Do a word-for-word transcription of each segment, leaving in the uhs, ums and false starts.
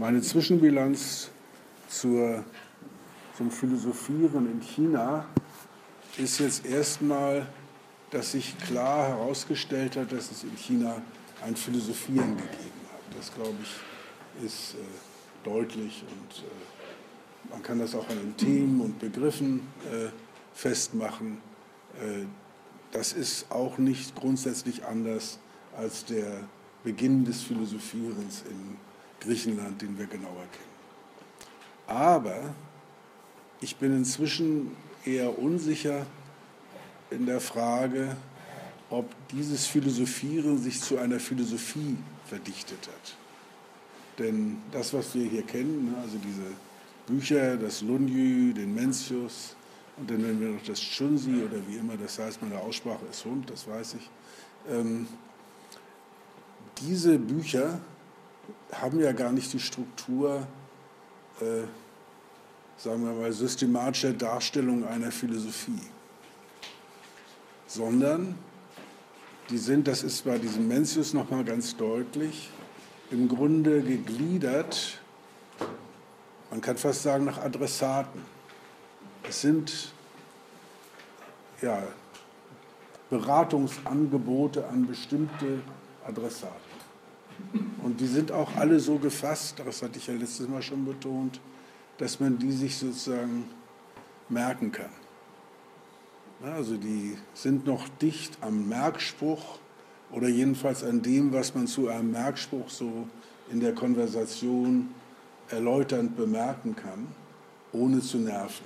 Meine Zwischenbilanz zur, zum Philosophieren in China ist jetzt erstmal, dass sich klar herausgestellt hat, dass es in China ein Philosophieren gegeben hat. Das, glaube ich, ist äh, deutlich und äh, man kann das auch an den Themen und Begriffen äh, festmachen. Äh, das ist auch nicht grundsätzlich anders als der Beginn des Philosophierens in Griechenland, den wir genauer kennen. Aber ich bin inzwischen eher unsicher in der Frage, ob dieses Philosophieren sich zu einer Philosophie verdichtet hat. Denn das, was wir hier kennen, also diese Bücher, das Lunyu, den Mencius und dann nennen wir noch das Chunzi oder wie immer das heißt, meine Aussprache ist Hund, das weiß ich. Ähm, diese Bücher haben ja gar nicht die Struktur, äh, sagen wir mal, systematischer Darstellung einer Philosophie, sondern die sind, das ist bei diesem Mencius nochmal ganz deutlich, im Grunde gegliedert, man kann fast sagen, nach Adressaten. Es sind ja, Beratungsangebote an bestimmte Adressaten. Und die sind auch alle so gefasst, das hatte ich ja letztes Mal schon betont, dass man die sich sozusagen merken kann. Also die sind noch dicht am Merkspruch oder jedenfalls an dem, was man zu einem Merkspruch so in der Konversation erläuternd bemerken kann, ohne zu nerven.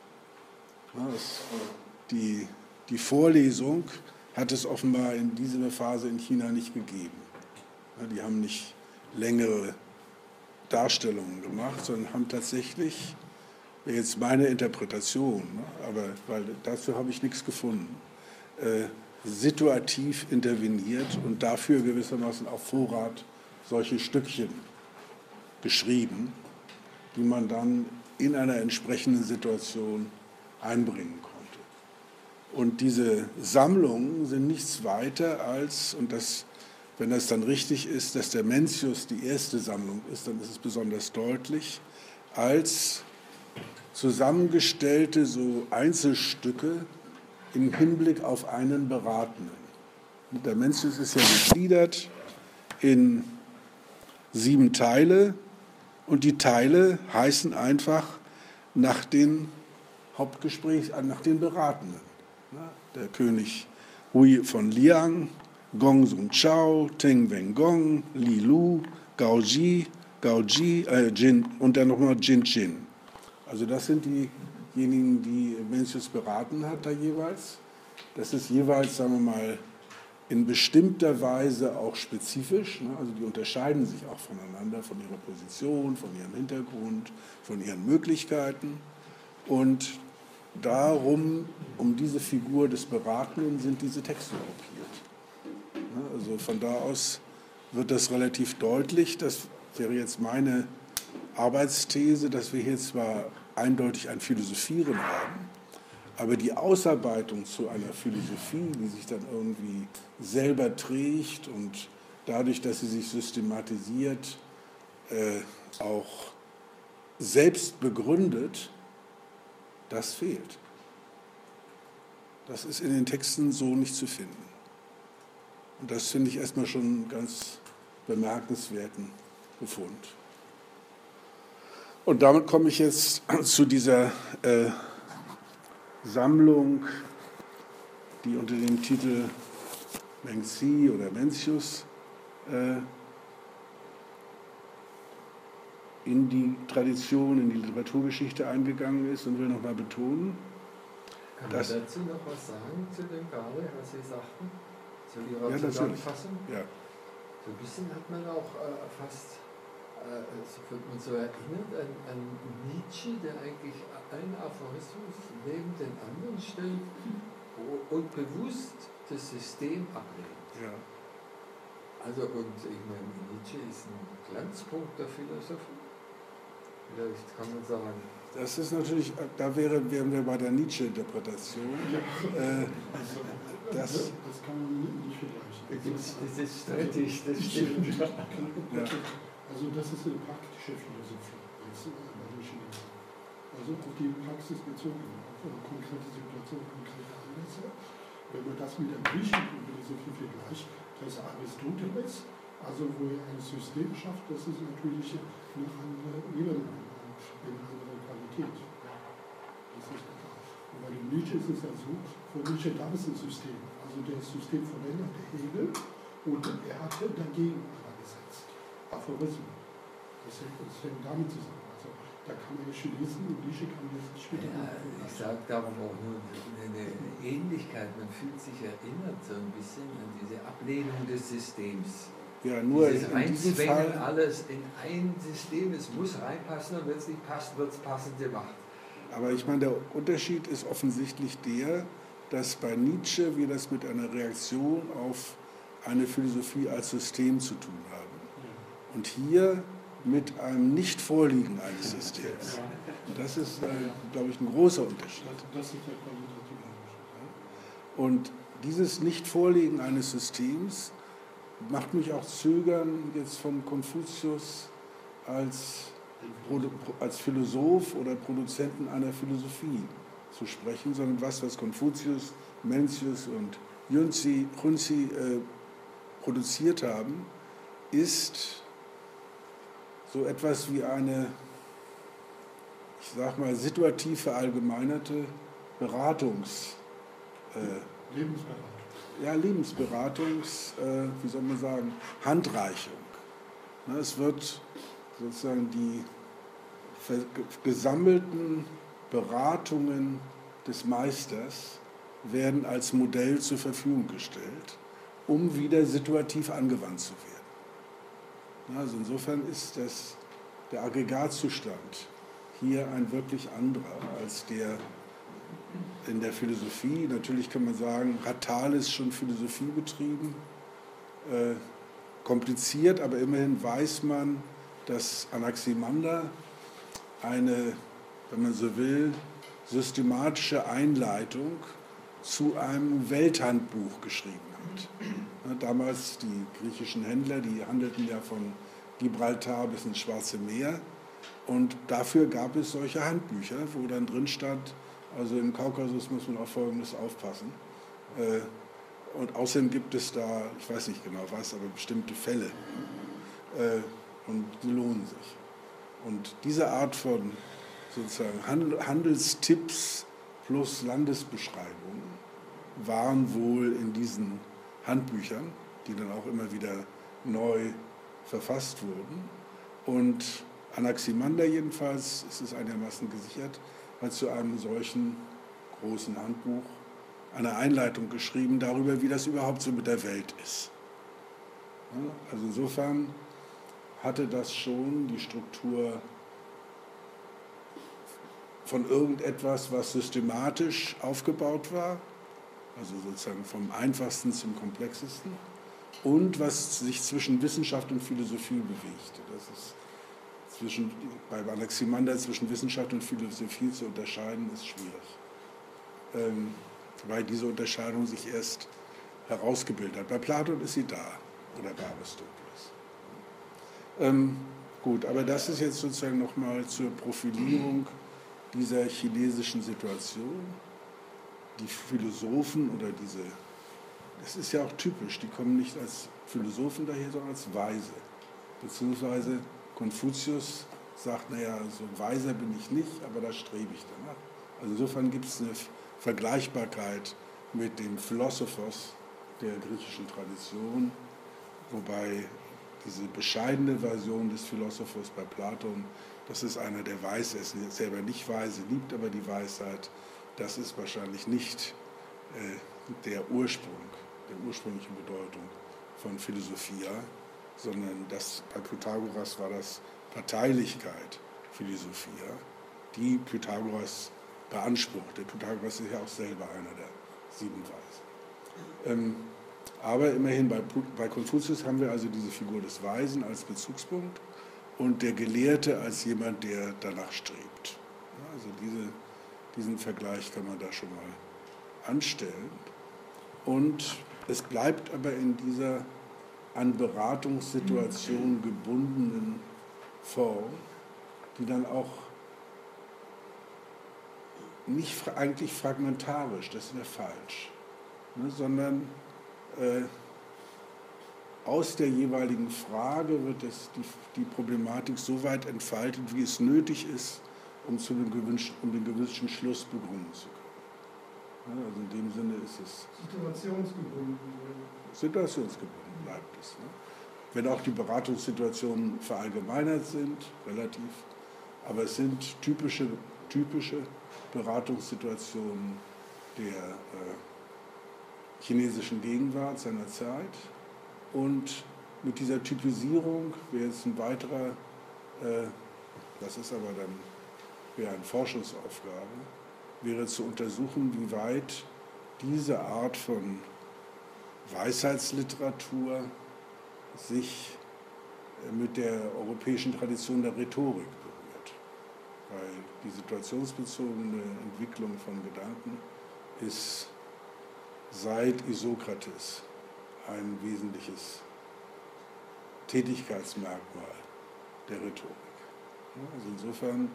Das, die, die Vorlesung hat es offenbar in dieser Phase in China nicht gegeben. Die haben nicht längere Darstellungen gemacht, sondern haben tatsächlich, jetzt meine Interpretation, aber weil dazu habe ich nichts gefunden, äh, situativ interveniert und dafür gewissermaßen auf Vorrat solche Stückchen geschrieben, die man dann in einer entsprechenden Situation einbringen konnte. Und diese Sammlungen sind nichts weiter als, und das, wenn das dann richtig ist, dass der Mencius die erste Sammlung ist, dann ist es besonders deutlich, als zusammengestellte so Einzelstücke im Hinblick auf einen Beratenden. Der Mencius ist ja gegliedert in sieben Teile und die Teile heißen einfach nach den Hauptgesprächs, nach den Beratenden. Der König Hui von Liang, Gong Sun Chao, Teng Wengong, Li Lu, Gao Ji, Gao Ji äh, Jin, und dann nochmal Jin Jin. Also das sind diejenigen, die Mencius beraten hat da jeweils. Das ist jeweils, sagen wir mal, in bestimmter Weise auch spezifisch. Ne? Also die unterscheiden sich auch voneinander, von ihrer Position, von ihrem Hintergrund, von ihren Möglichkeiten. Und darum, um diese Figur des Beratenden sind diese Texte gruppiert. Ne? Also von da aus wird das relativ deutlich. Das wäre jetzt meine Arbeitsthese, dass wir hier zwar eindeutig ein Philosophieren haben, aber die Ausarbeitung zu einer Philosophie, die sich dann irgendwie selber trägt und dadurch, dass sie sich systematisiert, äh, auch selbst begründet, das fehlt. Das ist in den Texten so nicht zu finden. Und das finde ich erstmal schon einen ganz bemerkenswerten Befund. Und damit komme ich jetzt zu dieser äh, Sammlung, die unter dem Titel Mengzi oder Mencius äh, in die Tradition, in die Literaturgeschichte eingegangen ist, und will nochmal betonen, Kann dass... man dazu noch was sagen zu dem Gale, was Sie sagten? Zu Ihrer Ja, Zusammenfassung? Ja. So ein bisschen hat man auch äh, fast, äh, so wird man so erinnert an, an Nietzsche, der eigentlich einen Aphorismus neben den anderen stellt und bewusst das System ablehnt. Ja. Also, und ich meine, Nietzsche ist ein Glanzpunkt der Philosophie. Vielleicht kann man sagen. Das ist natürlich, da wäre, wären wir bei der Nietzsche-Interpretation. Äh, das, das kann man nicht vergleichen. Das ist strittig, das stimmt. Ja. Also das ist eine praktische Philosophie, jetzt bei den Chinesen. Also auf die Praxis bezogen, auf konkrete Situationen, konkrete Anlässe. Wenn man das mit der griechischen Philosophie vergleicht, das ist Aristoteles, also wo er ein System schafft, das ist natürlich eine andere Ebene, eine andere Qualität. Das ist klar. Und bei dem Nietzsche ist es ja so, vor Nietzsche gab es ein System, also der System von der Hegel, und er hatte dagegen aber gesetzt. Aphorismen. Das hängt, das hängt damit zusammen. Also da kann man ja schon lesen und Nietzsche kann man jetzt nicht später. Ja, ich sage darum auch nur eine Ähnlichkeit. Man fühlt sich erinnert so ein bisschen an diese Ablehnung des Systems. Ja, nur Dieses in diesem Fall alles in ein System, es muss reinpassen und wenn es nicht passt, wird es passend gemacht. Aber ich meine, der Unterschied ist offensichtlich der, dass bei Nietzsche wir das mit einer Reaktion auf eine Philosophie als System zu tun haben. Und hier mit einem Nicht-Vorliegen eines Systems. Das ist, äh, glaube ich, ein großer Unterschied. Das ist der qualitative Unterschied. Und dieses Nicht-Vorliegen eines Systems macht mich auch zögern, jetzt von Konfuzius als, als Philosoph oder Produzenten einer Philosophie zu sprechen, sondern was, was Konfuzius, Mencius und Junzi, Junzi äh, produziert haben, ist so etwas wie eine, ich sag mal, situativ verallgemeinerte Beratungs... Äh, Lebensberatung. Ja, Lebensberatungs, äh, wie soll man sagen, Handreichung. Ne, es wird sozusagen die gesammelten Beratungen des Meisters werden als Modell zur Verfügung gestellt, um wieder situativ angewandt zu werden. Also insofern ist das, der Aggregatzustand hier ein wirklich anderer als der in der Philosophie. Natürlich kann man sagen, hat Thales schon Philosophie betrieben, äh, kompliziert, aber immerhin weiß man, dass Anaximander eine, wenn man so will, systematische Einleitung zu einem Welthandbuch geschrieben hat. Damals die griechischen Händler, die handelten ja von Gibraltar bis ins Schwarze Meer, und dafür gab es solche Handbücher, wo dann drin stand, also im Kaukasus muss man auf Folgendes aufpassen. Und außerdem gibt es da, ich weiß nicht genau was, aber bestimmte Fälle. Und die lohnen sich. Und diese Art von sozusagen Handelstipps plus Landesbeschreibungen waren wohl in diesen Handbüchern, die dann auch immer wieder neu verfasst wurden. Und Anaximander jedenfalls, ist es einigermaßen gesichert, hat zu einem solchen großen Handbuch eine Einleitung geschrieben darüber, wie das überhaupt so mit der Welt ist. Also insofern hatte das schon die Struktur von irgendetwas, was systematisch aufgebaut war, also sozusagen vom Einfachsten zum Komplexesten, und was sich zwischen Wissenschaft und Philosophie bewegte. Das ist zwischen, bei Anaximander zwischen Wissenschaft und Philosophie zu unterscheiden, ist schwierig, ähm, weil diese Unterscheidung sich erst herausgebildet hat. Bei Platon ist sie da, oder bei Aristoteles. Ähm, gut, aber das ist jetzt sozusagen nochmal zur Profilierung dieser chinesischen Situation. Die Philosophen oder diese, das ist ja auch typisch, die kommen nicht als Philosophen daher, sondern als Weise. Beziehungsweise Konfuzius sagt, naja, so weiser bin ich nicht, aber da strebe ich danach. Also insofern gibt es eine Vergleichbarkeit mit dem Philosophos der griechischen Tradition, wobei diese bescheidene Version des Philosophos bei Platon, das ist einer, der weiß, er ist selber nicht weise, liebt aber die Weisheit, das ist wahrscheinlich nicht äh, der Ursprung, der ursprüngliche Bedeutung von Philosophia, sondern das, bei Pythagoras war das Parteilichkeit Philosophia, die Pythagoras beanspruchte. Pythagoras ist ja auch selber einer der sieben Weisen. Ähm, aber immerhin, bei, bei Konfuzius haben wir also diese Figur des Weisen als Bezugspunkt und der Gelehrte als jemand, der danach strebt. Ja, also diese, diesen Vergleich kann man da schon mal anstellen. Und es bleibt aber in dieser an Beratungssituationen gebundenen Form, die dann auch nicht eigentlich fragmentarisch, das wäre falsch, ne, sondern äh, aus der jeweiligen Frage wird es die, die Problematik so weit entfaltet, wie es nötig ist, um, zu den gewünschten, um den gewünschten Schluss begründen zu können. Ja, also in dem Sinne ist es Situationsgebunden. Situationsgebunden bleibt es. Ne? Wenn auch die Beratungssituationen verallgemeinert sind, relativ, aber es sind typische, typische Beratungssituationen der äh, chinesischen Gegenwart seiner Zeit. Und mit dieser Typisierung wäre jetzt ein weiterer, äh, das ist aber dann wäre eine Forschungsaufgabe, wäre zu untersuchen, wie weit diese Art von Weisheitsliteratur sich mit der europäischen Tradition der Rhetorik berührt. Weil die situationsbezogene Entwicklung von Gedanken ist seit Isokrates ein wesentliches Tätigkeitsmerkmal der Rhetorik. Also insofern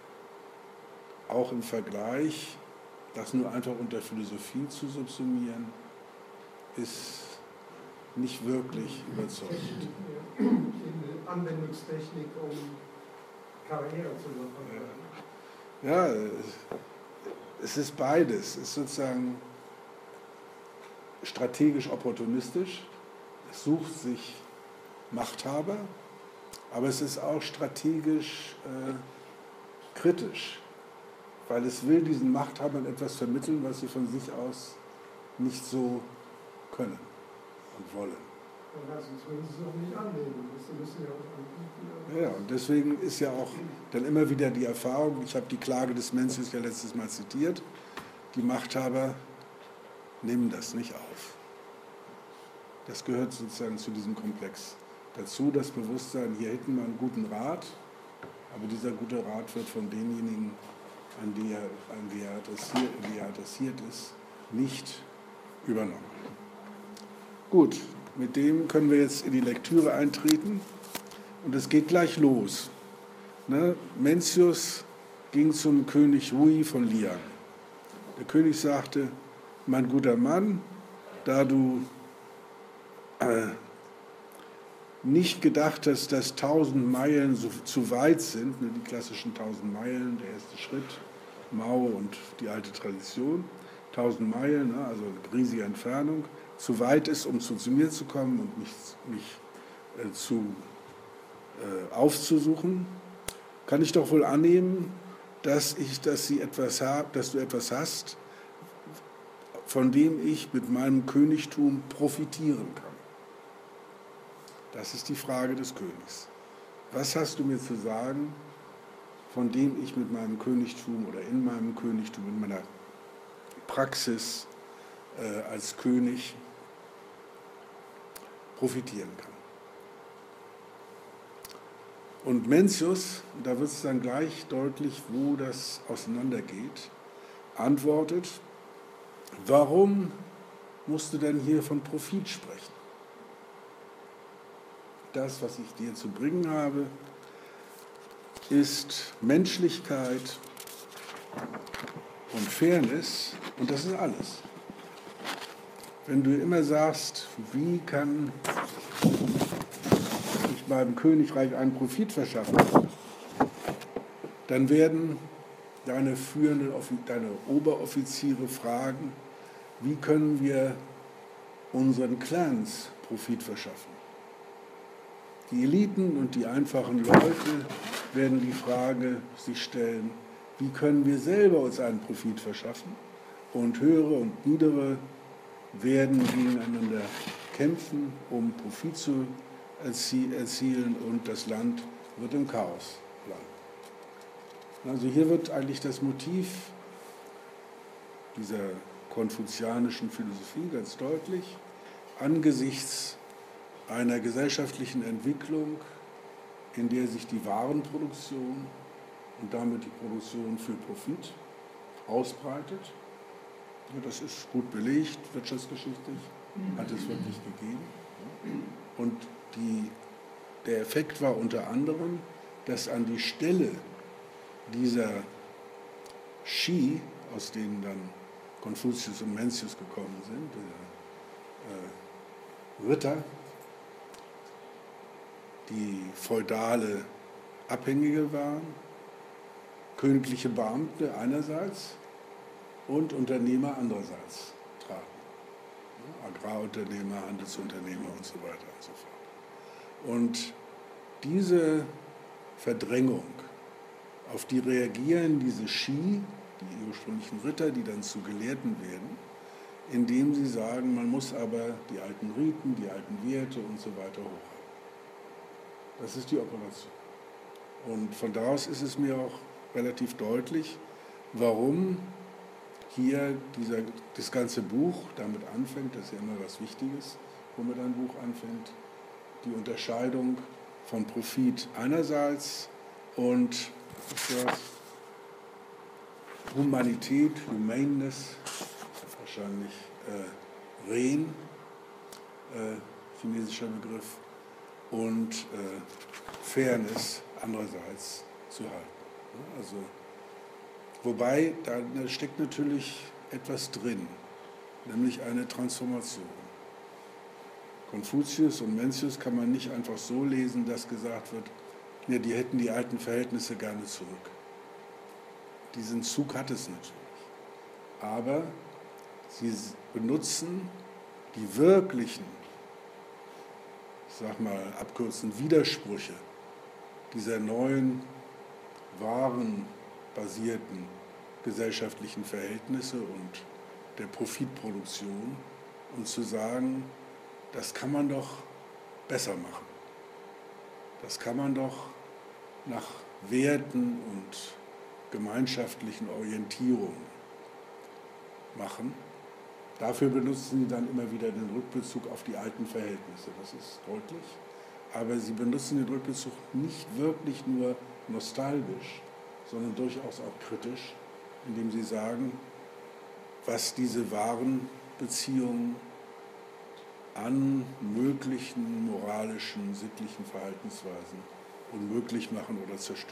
auch im Vergleich, das nur einfach unter Philosophie zu subsumieren, ist nicht wirklich überzeugend. In Anwendungstechnik, um Karriere zu machen. Ja, es ist beides. Es ist sozusagen strategisch opportunistisch. Es sucht sich Machthaber, aber es ist auch strategisch äh, kritisch, weil es will diesen Machthabern etwas vermitteln, was sie von sich aus nicht so können und wollen. Ja, sonst würden sie es auch nicht annehmen. Sie müssen ja auch anbieten. Ja, und deswegen ist ja auch dann immer wieder die Erfahrung, ich habe die Klage des Mencius ja letztes Mal zitiert, die Machthaber nehmen das nicht auf. Das gehört sozusagen zu diesem Komplex dazu, das Bewusstsein, hier hätten wir einen guten Rat, aber dieser gute Rat wird von denjenigen, an die er, an die er, adressiert, die er adressiert ist, nicht übernommen. Gut, mit dem können wir jetzt in die Lektüre eintreten und es geht gleich los. Ne? Mencius ging zum König Hui von Liang. Der König sagte, mein guter Mann, da du äh, nicht gedacht hast, dass tausend Meilen so, zu weit sind, ne, die klassischen tausend Meilen, der erste Schritt, Mao und die alte Tradition, tausend Meilen, ne, also riesige Entfernung, zu weit ist, um zu, zu mir zu kommen und mich, mich äh, zu, äh, aufzusuchen, kann ich doch wohl annehmen, dass, ich, dass, sie etwas hab, dass du etwas hast, von dem ich mit meinem Königtum profitieren kann. Das ist die Frage des Königs. Was hast du mir zu sagen, von dem ich mit meinem Königtum oder in meinem Königtum, in meiner Praxis äh, als König profitieren kann? Und Mencius, da wird es dann gleich deutlich, wo das auseinandergeht, antwortet, warum musst du denn hier von Profit sprechen? Das, was ich dir zu bringen habe, ist Menschlichkeit und Fairness und das ist alles. Wenn du immer sagst, wie kann ich meinem Königreich einen Profit verschaffen, dann werden deine führenden, deine Oberoffiziere fragen, wie können wir unseren Clans Profit verschaffen? Die Eliten und die einfachen Leute werden die Frage sich stellen, wie können wir selber uns einen Profit verschaffen? Und höhere und niedere werden gegeneinander kämpfen, um Profit zu erzielen und das Land wird im Chaos landen. Also hier wird eigentlich das Motiv dieser konfuzianischen Philosophie ganz deutlich angesichts einer gesellschaftlichen Entwicklung, in der sich die Warenproduktion und damit die Produktion für Profit ausbreitet. Das ist gut belegt, wirtschaftsgeschichtlich hat es wirklich gegeben. Und die, der Effekt war unter anderem, dass an die Stelle dieser Shi, aus denen dann Konfuzius und Mencius gekommen sind, der äh, Ritter, die feudale Abhängige waren, königliche Beamte einerseits und Unternehmer andererseits traten. Agrarunternehmer, Handelsunternehmer und so weiter und so fort. Und diese Verdrängung, auf die reagieren diese Shi, die ursprünglichen Ritter, die dann zu Gelehrten werden, indem sie sagen, man muss aber die alten Riten, die alten Werte und so weiter hochhalten. Das ist die Operation. Und von da aus ist es mir auch relativ deutlich, warum hier dieser, das ganze Buch damit anfängt, das ist ja immer was Wichtiges, womit ein Buch anfängt, die Unterscheidung von Profit einerseits und das Humanität, Humaneness, wahrscheinlich äh, Ren, äh, chinesischer Begriff, und äh, Fairness andererseits zu halten. Also, wobei, da steckt natürlich etwas drin, nämlich eine Transformation. Konfuzius und Mencius kann man nicht einfach so lesen, dass gesagt wird, ja, die hätten die alten Verhältnisse gerne zurück. Diesen Zug hat es natürlich. Aber sie benutzen die wirklichen, ich sag mal, abkürzen Widersprüche dieser neuen, warenbasierten gesellschaftlichen Verhältnisse und der Profitproduktion, um zu sagen, das kann man doch besser machen. Das kann man doch nach Werten und gemeinschaftlichen Orientierungen machen. Dafür benutzen sie dann immer wieder den Rückbezug auf die alten Verhältnisse, das ist deutlich. Aber sie benutzen den Rückbezug nicht wirklich nur nostalgisch, sondern durchaus auch kritisch, indem sie sagen, was diese wahren Beziehungen an möglichen moralischen, sittlichen Verhaltensweisen unmöglich machen oder zerstören.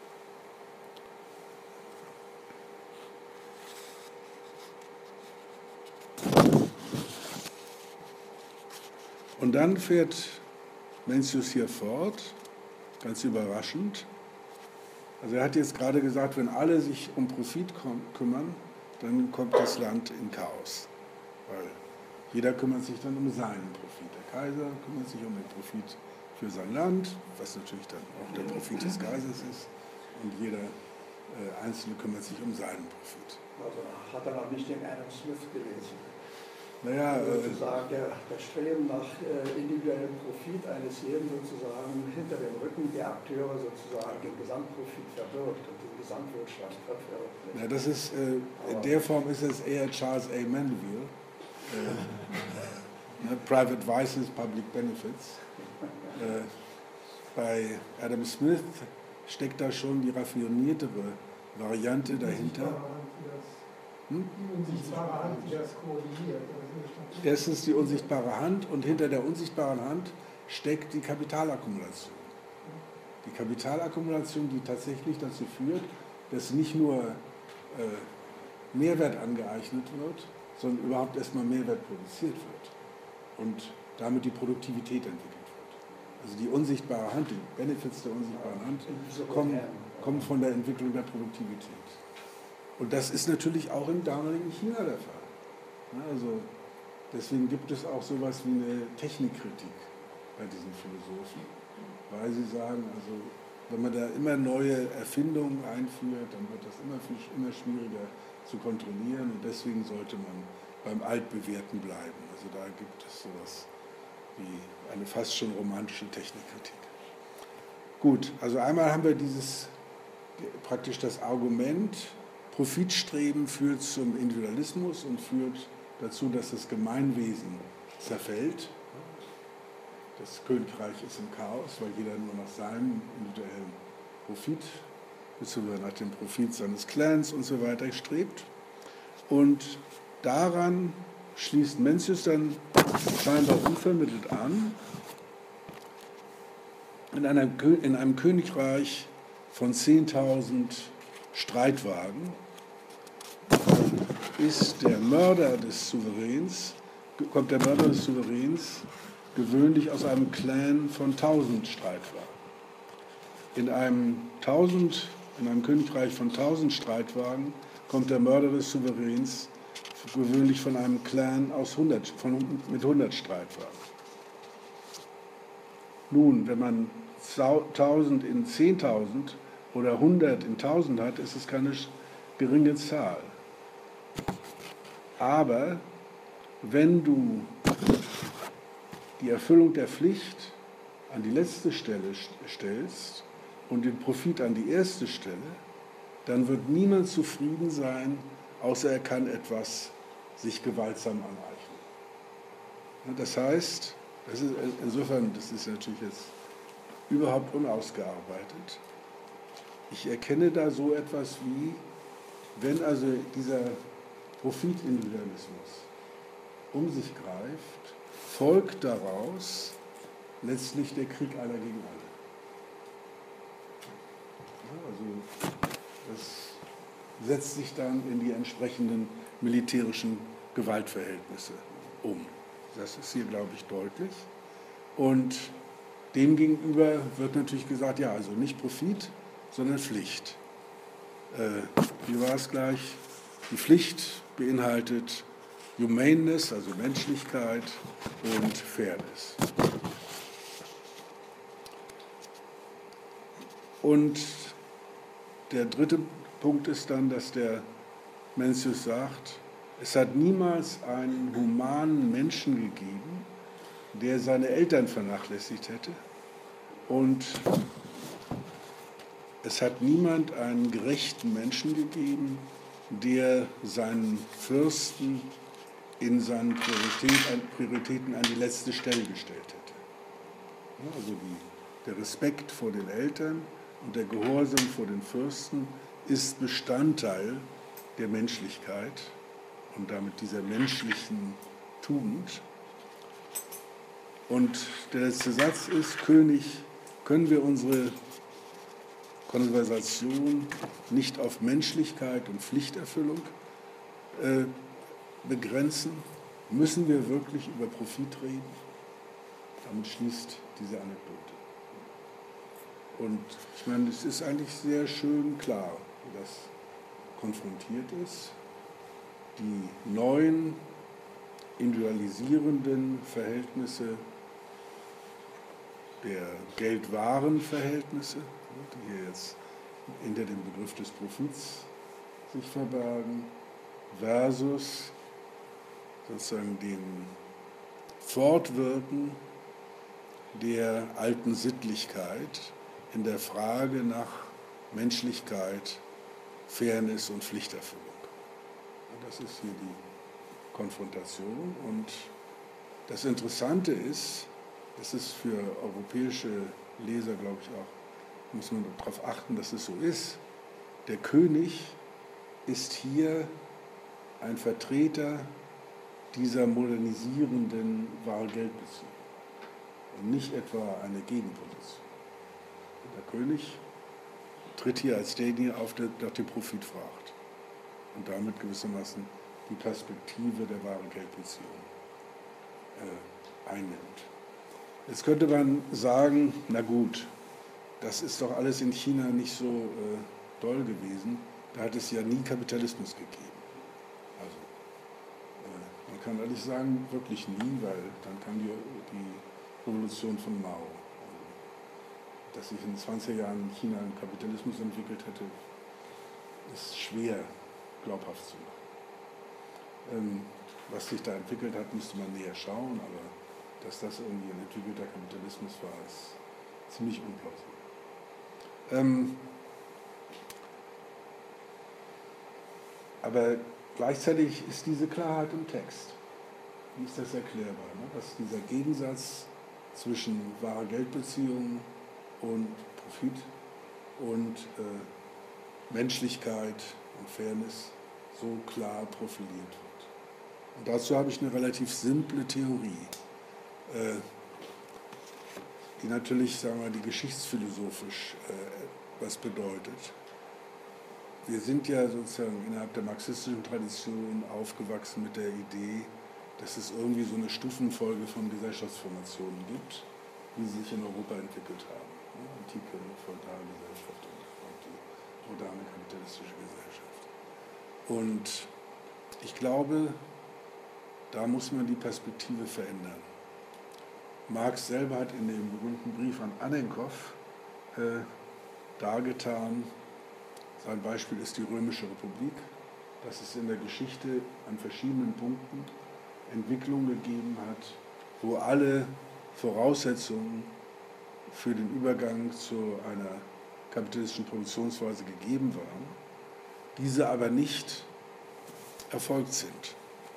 Und dann fährt Mencius hier fort, ganz überraschend. Also er hat jetzt gerade gesagt, wenn alle sich um Profit kümmern, dann kommt das Land in Chaos. Weil jeder kümmert sich dann um seinen Profit. Der Kaiser kümmert sich um den Profit für sein Land, was natürlich dann auch der Profit des Kaisers ist. Und jeder äh, Einzelne kümmert sich um seinen Profit. Also hat er noch nicht den Adam Smith gelesen. Naja, also sozusagen der, der Streben nach äh, individuellem Profit eines jeden sozusagen hinter dem Rücken der Akteure sozusagen den Gesamtprofit verbirgt und den Gesamtwohlstand verwirkt. Ja, das ist, äh, in der Form ist es eher Charles A. Mandeville. Äh, ne, Private Vices, Public Benefits. Äh, bei Adam Smith steckt da schon die raffiniertere Variante dahinter. Hm? Die unsichtbare Hand, die das koordiniert. Erstens die unsichtbare Hand und hinter der unsichtbaren Hand steckt die Kapitalakkumulation. Die Kapitalakkumulation, die tatsächlich dazu führt, dass nicht nur äh, Mehrwert angeeignet wird, sondern überhaupt erstmal Mehrwert produziert wird und damit die Produktivität entwickelt wird. Also die unsichtbare Hand, die Benefits der unsichtbaren Hand kommen, kommen von der Entwicklung der Produktivität. Und das ist natürlich auch im damaligen China der Fall. Also deswegen gibt es auch sowas wie eine Technikkritik bei diesen Philosophen, weil sie sagen, also wenn man da immer neue Erfindungen einführt, dann wird das immer, viel, immer schwieriger zu kontrollieren und deswegen sollte man beim Altbewährten bleiben. Also da gibt es sowas wie eine fast schon romantische Technikkritik. Gut, also einmal haben wir dieses praktisch das Argument, Profitstreben führt zum Individualismus und führt dazu, dass das Gemeinwesen zerfällt. Das Königreich ist im Chaos, weil jeder nur nach seinem individuellen Profit, beziehungsweise nach dem Profit seines Clans und so weiter strebt. Und daran schließt Mencius dann scheinbar unvermittelt an, in einem, in einem Königreich von zehntausend Streitwagen ist der Mörder des Souveräns, kommt der Mörder des Souveräns gewöhnlich aus einem Clan von tausend Streitwagen. In einem, tausend, in einem Königreich von tausend Streitwagen kommt der Mörder des Souveräns gewöhnlich von einem Clan aus hundert, von, mit hundert Streitwagen. Nun, wenn man tausend in zehntausend oder hundert in tausend hat, ist es keine geringe Zahl. Aber wenn du die Erfüllung der Pflicht an die letzte Stelle stellst und den Profit an die erste Stelle, dann wird niemand zufrieden sein, außer er kann etwas sich gewaltsam aneignen. Das heißt, das ist insofern, das ist natürlich jetzt überhaupt unausgearbeitet. Ich erkenne da so etwas wie, wenn also dieser Profitindividualismus um sich greift, folgt daraus letztlich der Krieg aller gegen alle. Ja, also das setzt sich dann in die entsprechenden militärischen Gewaltverhältnisse um. Das ist hier, glaube ich, deutlich. Und demgegenüber wird natürlich gesagt, ja, also nicht Profit, sondern Pflicht. Äh, wie war es gleich? Die Pflicht beinhaltet Humaneness, also Menschlichkeit, und Fairness. Und der dritte Punkt ist dann, dass der Mencius sagt, es hat niemals einen humanen Menschen gegeben, der seine Eltern vernachlässigt hätte, und es hat niemand einen gerechten Menschen gegeben, der seinen Fürsten in seinen Prioritäten an die letzte Stelle gestellt hätte. Also die, der Respekt vor den Eltern und der Gehorsam vor den Fürsten ist Bestandteil der Menschlichkeit und damit dieser menschlichen Tugend. Und der letzte Satz ist, König, können wir unsere Konversation nicht auf Menschlichkeit und Pflichterfüllung äh, begrenzen? Müssen wir wirklich über Profit reden? Damit schließt diese Anekdote. Und ich meine, es ist eigentlich sehr schön klar, wie das konfrontiert ist. Die neuen individualisierenden Verhältnisse der Geld-Waren-Verhältnisse, die hier jetzt hinter dem Begriff des Profits sich verbergen, versus sozusagen dem Fortwirken der alten Sittlichkeit in der Frage nach Menschlichkeit, Fairness und Pflichterfüllung. Und das ist hier die Konfrontation. Und das Interessante ist, das ist für europäische Leser, glaube ich, auch, muss man darauf achten, dass es so ist. Der König ist hier ein Vertreter dieser modernisierenden Wahl-Geld-Beziehung und nicht etwa eine Gegenposition. Der König tritt hier als derjenige auf, der nach dem Profit fragt und damit gewissermaßen die Perspektive der Ware-Geld-Beziehung äh, einnimmt. Jetzt könnte man sagen, na gut, das ist doch alles in China nicht so äh, doll gewesen, da hat es ja nie Kapitalismus gegeben. Also, äh, man kann ehrlich sagen, wirklich nie, weil dann kam die, die Revolution von Mao. Also, dass sich in zwanziger Jahren in China ein Kapitalismus entwickelt hätte, ist schwer glaubhaft zu machen. Ähm, was sich da entwickelt hat, müsste man näher schauen, aber dass das irgendwie ein entwickelter Kapitalismus war, ist ziemlich unplausibel. Ähm, aber gleichzeitig ist diese Klarheit im Text. Wie ist das erklärbar? Ne? Dass dieser Gegensatz zwischen wahrer Geldbeziehungen und Profit und äh, Menschlichkeit und Fairness so klar profiliert wird. Und dazu habe ich eine relativ simple Theorie. die natürlich, sagen wir, die geschichtsphilosophisch äh, was bedeutet. Wir sind ja sozusagen innerhalb der marxistischen Tradition aufgewachsen mit der Idee, dass es irgendwie so eine Stufenfolge von Gesellschaftsformationen gibt, wie sie sich in Europa entwickelt haben. Ne? Antike, Feudalgesellschaft und die moderne kapitalistische Gesellschaft. Und ich glaube, da muss man die Perspektive verändern. Marx selber hat in dem berühmten Brief an Annenkov äh, dargetan, sein Beispiel ist die Römische Republik, dass es in der Geschichte an verschiedenen Punkten Entwicklungen gegeben hat, wo alle Voraussetzungen für den Übergang zu einer kapitalistischen Produktionsweise gegeben waren, diese aber nicht erfolgt sind.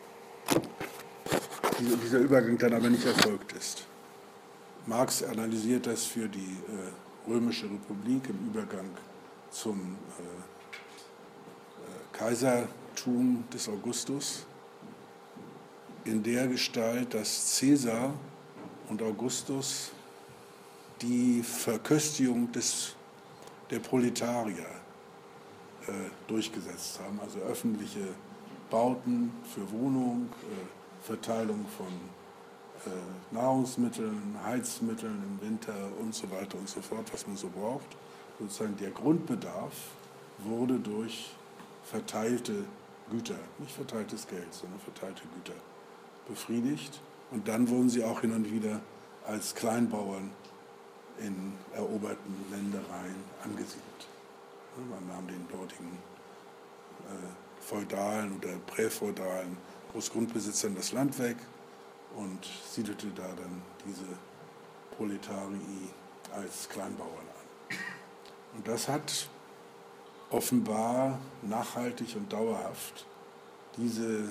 Dieser Übergang dann aber nicht erfolgt ist. Marx analysiert das für die äh, Römische Republik im Übergang zum äh, äh, Kaisertum des Augustus in der Gestalt, dass Caesar und Augustus die Verköstigung des, der Proletarier äh, durchgesetzt haben, also öffentliche Bauten für Wohnung, äh, Verteilung von äh, Nahrungsmitteln, Heizmitteln im Winter und so weiter und so fort, was man so braucht. Sozusagen der Grundbedarf wurde durch verteilte Güter, nicht verteiltes Geld, sondern verteilte Güter befriedigt. Und dann wurden sie auch hin und wieder als Kleinbauern in eroberten Ländereien angesiedelt. Man nahm den dortigen äh, feudalen oder präfeudalen Großgrundbesitzern das Land weg und siedelte da dann diese Proletarii als Kleinbauern an. Und das hat offenbar nachhaltig und dauerhaft diese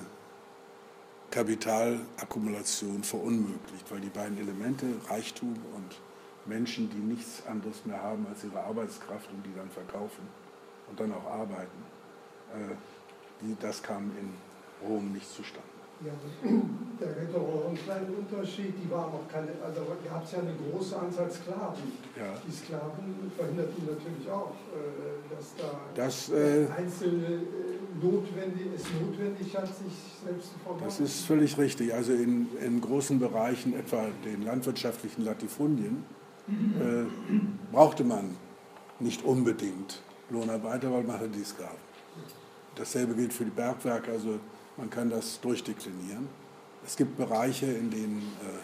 Kapitalakkumulation verunmöglicht, weil die beiden Elemente, Reichtum und Menschen, die nichts anderes mehr haben als ihre Arbeitskraft und die dann verkaufen und dann auch arbeiten, äh, die, das kam in Rom nicht zustande. Ja, da gibt es auch einen kleinen Unterschied, die waren auch keine, also ihr habt ja eine große Anzahl Sklaven. Ja. Die Sklaven verhinderten natürlich auch, dass da das, äh, einzelne notwendig, es notwendig hat, sich selbst zu verwalten. Das ist völlig richtig. Also in, in großen Bereichen, etwa den landwirtschaftlichen Latifundien, äh, brauchte man nicht unbedingt Lohnarbeiter, weil man hatte die Sklaven. Dasselbe gilt für die Bergwerke, also man kann das durchdeklinieren. Es gibt Bereiche, in denen äh,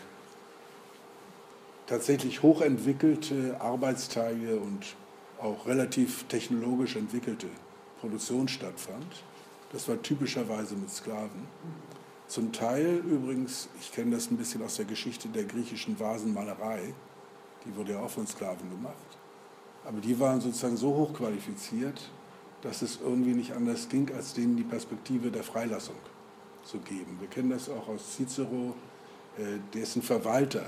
tatsächlich hochentwickelte Arbeitsteile und auch relativ technologisch entwickelte Produktion stattfand. Das war typischerweise mit Sklaven. Zum Teil übrigens, ich kenne das ein bisschen aus der Geschichte der griechischen Vasenmalerei, die wurde ja auch von Sklaven gemacht, aber die waren sozusagen so hochqualifiziert, dass es irgendwie nicht anders ging, als denen die Perspektive der Freilassung zu geben. Wir kennen das auch aus Cicero, dessen Verwalter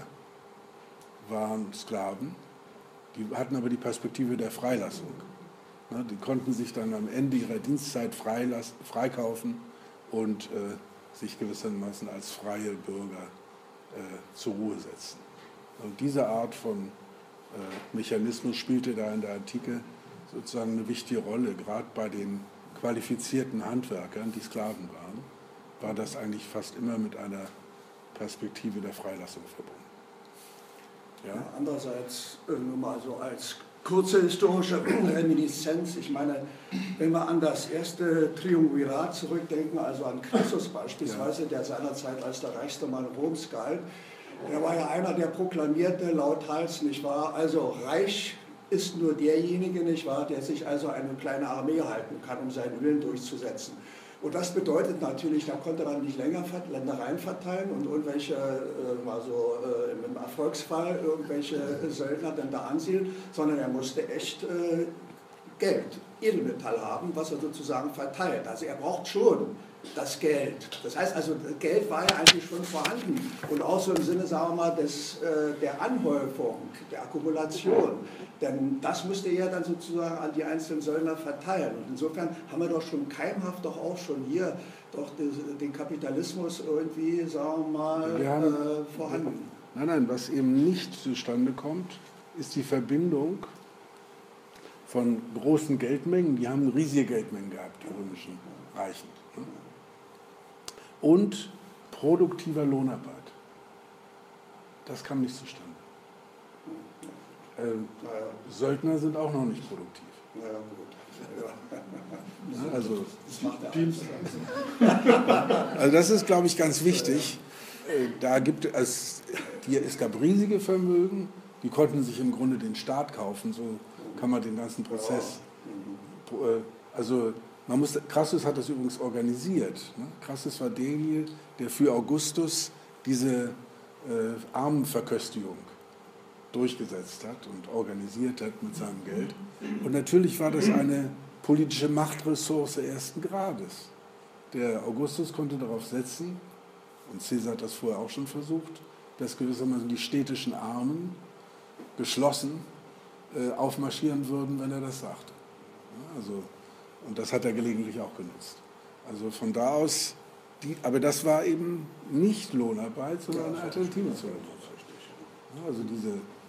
waren Sklaven, die hatten aber die Perspektive der Freilassung. Die konnten sich dann am Ende ihrer Dienstzeit freikaufen und sich gewissermaßen als freie Bürger zur Ruhe setzen. Und diese Art von Mechanismus spielte da in der Antike sozusagen eine wichtige Rolle, gerade bei den qualifizierten Handwerkern, die Sklaven waren, war das eigentlich fast immer mit einer Perspektive der Freilassung verbunden. Ja? Ja, andererseits, nur mal so als kurze historische Reminiszenz, ich meine, wenn wir an das erste Triumvirat zurückdenken, also an Crassus beispielsweise, ja, der seinerzeit als der reichste Mann Roms galt, der war ja einer, der proklamierte lauthals, nicht wahr, also reich ist nur derjenige, nicht wahr, der sich also eine kleine Armee halten kann, um seinen Willen durchzusetzen. Und das bedeutet natürlich, da konnte man nicht länger Ländereien verteilen und irgendwelche, äh, also äh, im Erfolgsfall irgendwelche Söldner dann da ansiedeln, sondern er musste echt äh, Geld, Edelmetall haben, was er sozusagen verteilt. Also er braucht schon das Geld. Das heißt also, Geld war ja eigentlich schon vorhanden und auch so im Sinne, sagen wir mal, des, äh, der Anhäufung, der Akkumulation. Denn das musste er dann sozusagen an die einzelnen Söldner verteilen. Und insofern haben wir doch schon keimhaft doch auch schon hier doch den Kapitalismus irgendwie, sagen wir mal, wir haben, äh, vorhanden. Nein, nein, was eben nicht zustande kommt, ist die Verbindung von großen Geldmengen, die haben riesige Geldmengen gehabt, die römischen Reichen, ne? Und produktiver Lohnarbeit. Das kam nicht zustande. Ähm, Naja. Söldner sind auch noch nicht produktiv. Naja, gut. Ne? Also, Das macht der Dienst. also das ist, glaube ich, ganz wichtig. Äh, Da gibt es, die, es gab riesige Vermögen, die konnten sich im Grunde den Staat kaufen. So kann man den ganzen Prozess. Äh, Also man muss, Crassus hat das übrigens organisiert. Ne? Crassus war derjenige, der für Augustus diese äh, Armenverköstigung durchgesetzt hat und organisiert hat mit seinem Geld. Und natürlich war das eine politische Machtressource ersten Grades. Der Augustus konnte darauf setzen, und Caesar hat das vorher auch schon versucht, dass gewissermaßen die städtischen Armen geschlossen äh, aufmarschieren würden, wenn er das sagte. Ja, also, und das hat er gelegentlich auch genutzt. Also von da aus, die, aber das war eben nicht Lohnarbeit, sondern eine Alternative zur Lohnarbeit. Ja, also diese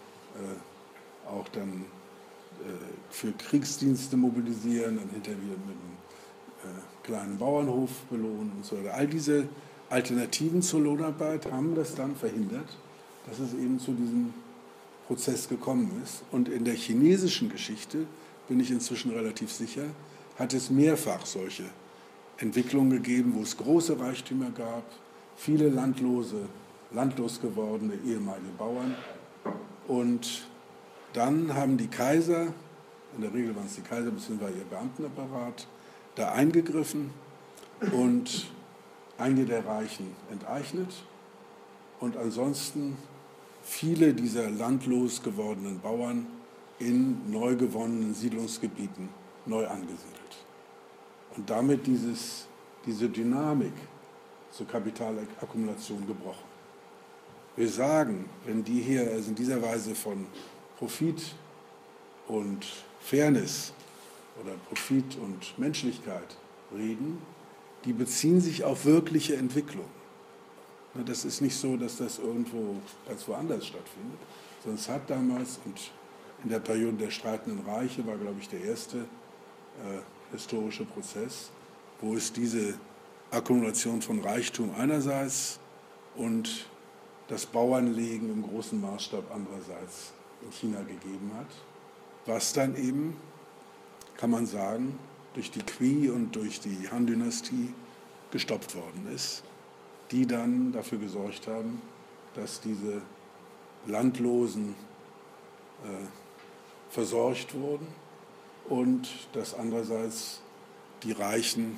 äh, auch dann äh, für Kriegsdienste mobilisieren, dann hinterher wieder mit einem äh, kleinen Bauernhof belohnen und so weiter. All diese Alternativen zur Lohnarbeit haben das dann verhindert, dass es eben zu diesem Prozess gekommen ist. Und in der chinesischen Geschichte, bin ich inzwischen relativ sicher, hat es mehrfach solche Entwicklungen gegeben, wo es große Reichtümer gab, viele landlose, landlos gewordene ehemalige Bauern. Und dann haben die Kaiser, in der Regel waren es die Kaiser bzw. ihr Beamtenapparat, da eingegriffen und einige der Reichen enteignet und ansonsten viele dieser landlos gewordenen Bauern in neu gewonnenen Siedlungsgebieten neu angesiedelt. Und damit dieses, diese Dynamik zur Kapitalakkumulation gebrochen. Wir sagen, wenn die hier also in dieser Weise von Profit und Fairness oder Profit und Menschlichkeit reden, die beziehen sich auf wirkliche Entwicklung. Das ist nicht so, dass das irgendwo ganz woanders stattfindet, sondern es hat damals, und in der Periode der streitenden Reiche war, glaube ich, der erste äh, historische Prozess, wo es diese Akkumulation von Reichtum einerseits und das Bauernlegen im großen Maßstab andererseits in China gegeben hat, was dann eben, kann man sagen, durch die Qi und durch die Han-Dynastie gestoppt worden ist, die dann dafür gesorgt haben, dass diese Landlosen äh, versorgt wurden und dass andererseits die Reichen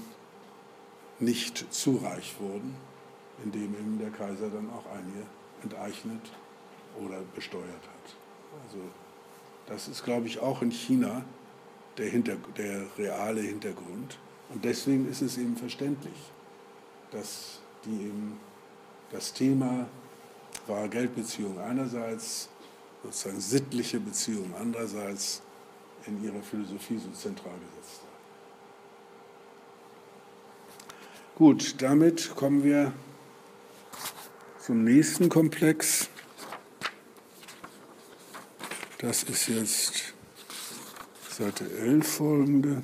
nicht zu reich wurden, indem eben der Kaiser dann auch einige enteignet oder besteuert hat. Also das ist, glaube ich, auch in China der, Hinter der reale Hintergrund. Und deswegen ist es eben verständlich, dass die eben das Thema Ware-Geld-Beziehung einerseits, sozusagen sittliche Beziehungen andererseits in ihrer Philosophie so zentral gesetzt haben. Gut, damit kommen wir zum nächsten Komplex. Das ist jetzt Seite elf folgende.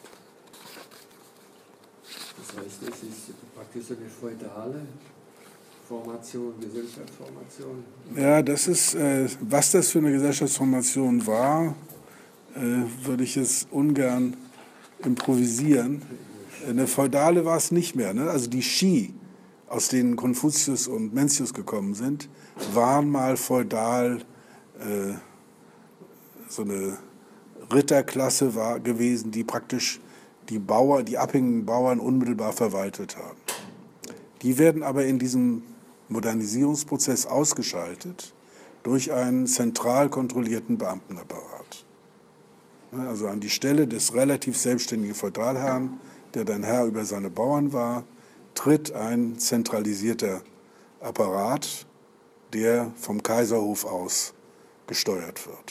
Das heißt, es ist praktisch so eine feudale Formation, Gesellschaftsformation. Ja, das ist, äh, was das für eine Gesellschaftsformation war, äh, würde ich jetzt ungern improvisieren. Eine feudale war es nicht mehr. Ne? Also die Shi, aus denen Konfuzius und Mencius gekommen sind, waren mal feudal, äh, so eine Ritterklasse war gewesen, die praktisch die Bauern, die abhängigen Bauern unmittelbar verwaltet haben. Die werden aber in diesem Modernisierungsprozess ausgeschaltet durch einen zentral kontrollierten Beamtenapparat. Also an die Stelle des relativ selbstständigen Feudalherrn, der dann Herr über seine Bauern war, tritt ein zentralisierter Apparat, der vom Kaiserhof aus gesteuert wird.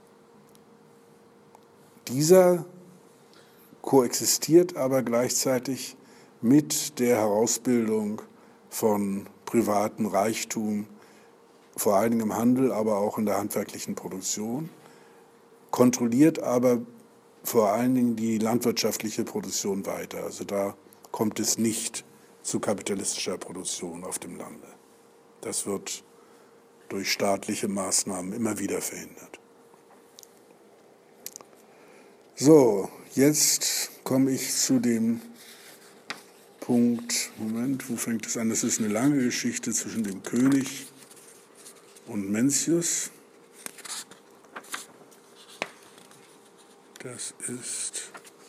Dieser koexistiert aber gleichzeitig mit der Herausbildung von privatem Reichtum vor allen Dingen im Handel, aber auch in der handwerklichen Produktion, kontrolliert aber vor allen Dingen die landwirtschaftliche Produktion weiter. Also da kommt es nicht zu kapitalistischer Produktion auf dem Lande. Das wird durch staatliche Maßnahmen immer wieder verhindert. So, jetzt komme ich zu dem Punkt, Moment, wo fängt es an? Das ist eine lange Geschichte zwischen dem König und Mencius. Das ist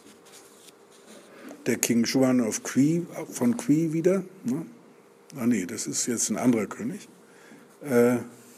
der King Juan of Qui, von Qui wieder. Ne? Ah nee, das ist jetzt ein anderer König. Äh,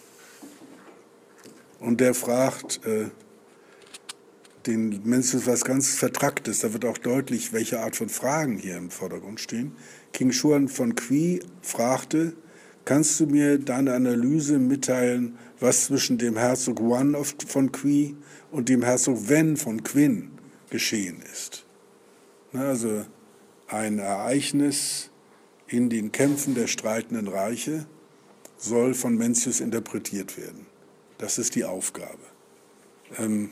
und der fragt äh, den Mencius was ganz Vertracktes. Da wird auch deutlich, welche Art von Fragen hier im Vordergrund stehen. King Juan von Qui fragte, kannst du mir deine Analyse mitteilen, was zwischen dem Herzog Juan von Qui und dem Herzog Wen von Qin geschehen ist? Also ein Ereignis in den Kämpfen der streitenden Reiche soll von Mencius interpretiert werden. Das ist die Aufgabe. Ähm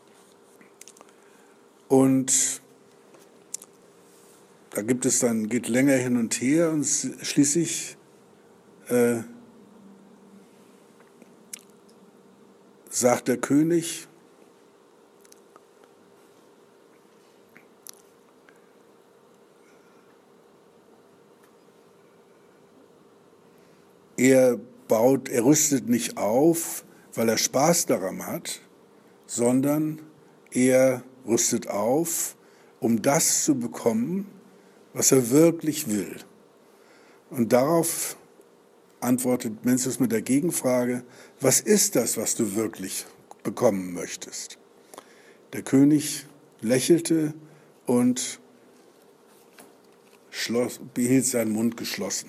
und da gibt es dann, geht länger hin und her und schließlich äh, sagt der König, er baut, er rüstet nicht auf, weil er Spaß daran hat, sondern er rüstet auf, um das zu bekommen, was er wirklich will. Und darauf antwortet Mencius mit der Gegenfrage, was ist das, was du wirklich bekommen möchtest? Der König lächelte und schloss, behielt seinen Mund geschlossen.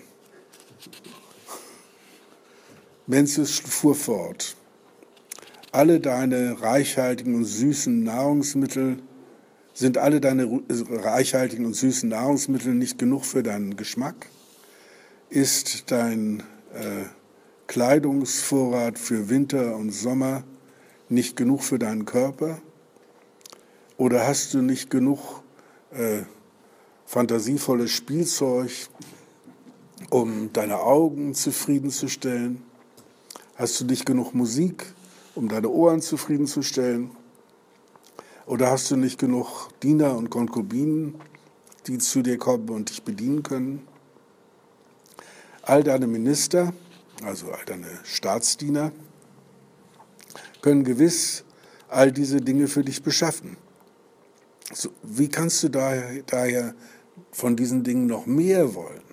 Mencius fuhr fort. Alle deine reichhaltigen und süßen Nahrungsmittel, sind alle deine reichhaltigen und süßen Nahrungsmittel nicht genug für deinen Geschmack? Ist dein äh, Kleidungsvorrat für Winter und Sommer nicht genug für deinen Körper? Oder hast du nicht genug äh, fantasievolles Spielzeug, um deine Augen zufriedenzustellen? Hast du nicht genug Musik, um deine Ohren zufriedenzustellen? Oder hast du nicht genug Diener und Konkubinen, die zu dir kommen und dich bedienen können? All deine Minister, also all deine Staatsdiener, können gewiss all diese Dinge für dich beschaffen. So, wie kannst du daher, daher von diesen Dingen noch mehr wollen?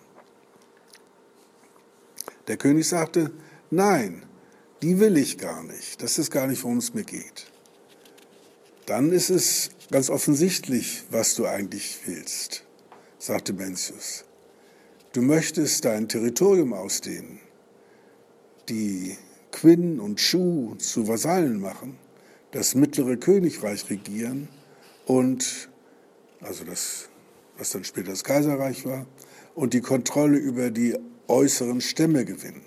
Der König sagte, nein, die will ich gar nicht. Das ist gar nicht, worum es mir geht. Dann ist es ganz offensichtlich, was du eigentlich willst, sagte Mencius. Du möchtest dein Territorium ausdehnen, die Qin und Shu zu Vasallen machen, das mittlere Königreich regieren und, also das, was dann später das Kaiserreich war, und die Kontrolle über die äußeren Stämme gewinnen.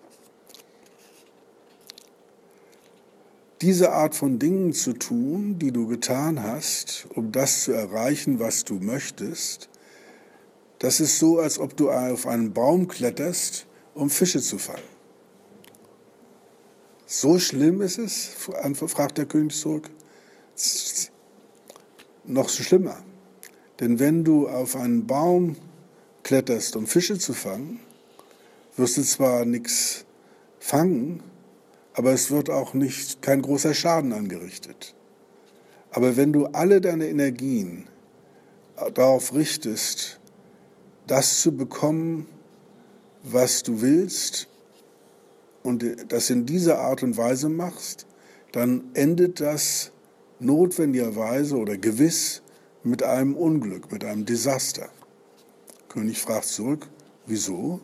Diese Art von Dingen zu tun, die du getan hast, um das zu erreichen, was du möchtest, das ist so, als ob du auf einen Baum kletterst, um Fische zu fangen. So schlimm ist es, fragt der König zurück. Noch schlimmer. Denn wenn du auf einen Baum kletterst, um Fische zu fangen, wirst du zwar nichts fangen, aber es wird auch nicht, kein großer Schaden angerichtet. Aber wenn du alle deine Energien darauf richtest, das zu bekommen, was du willst, und das in dieser Art und Weise machst, dann endet das notwendigerweise oder gewiss mit einem Unglück, mit einem Desaster. Der König fragt zurück, wieso?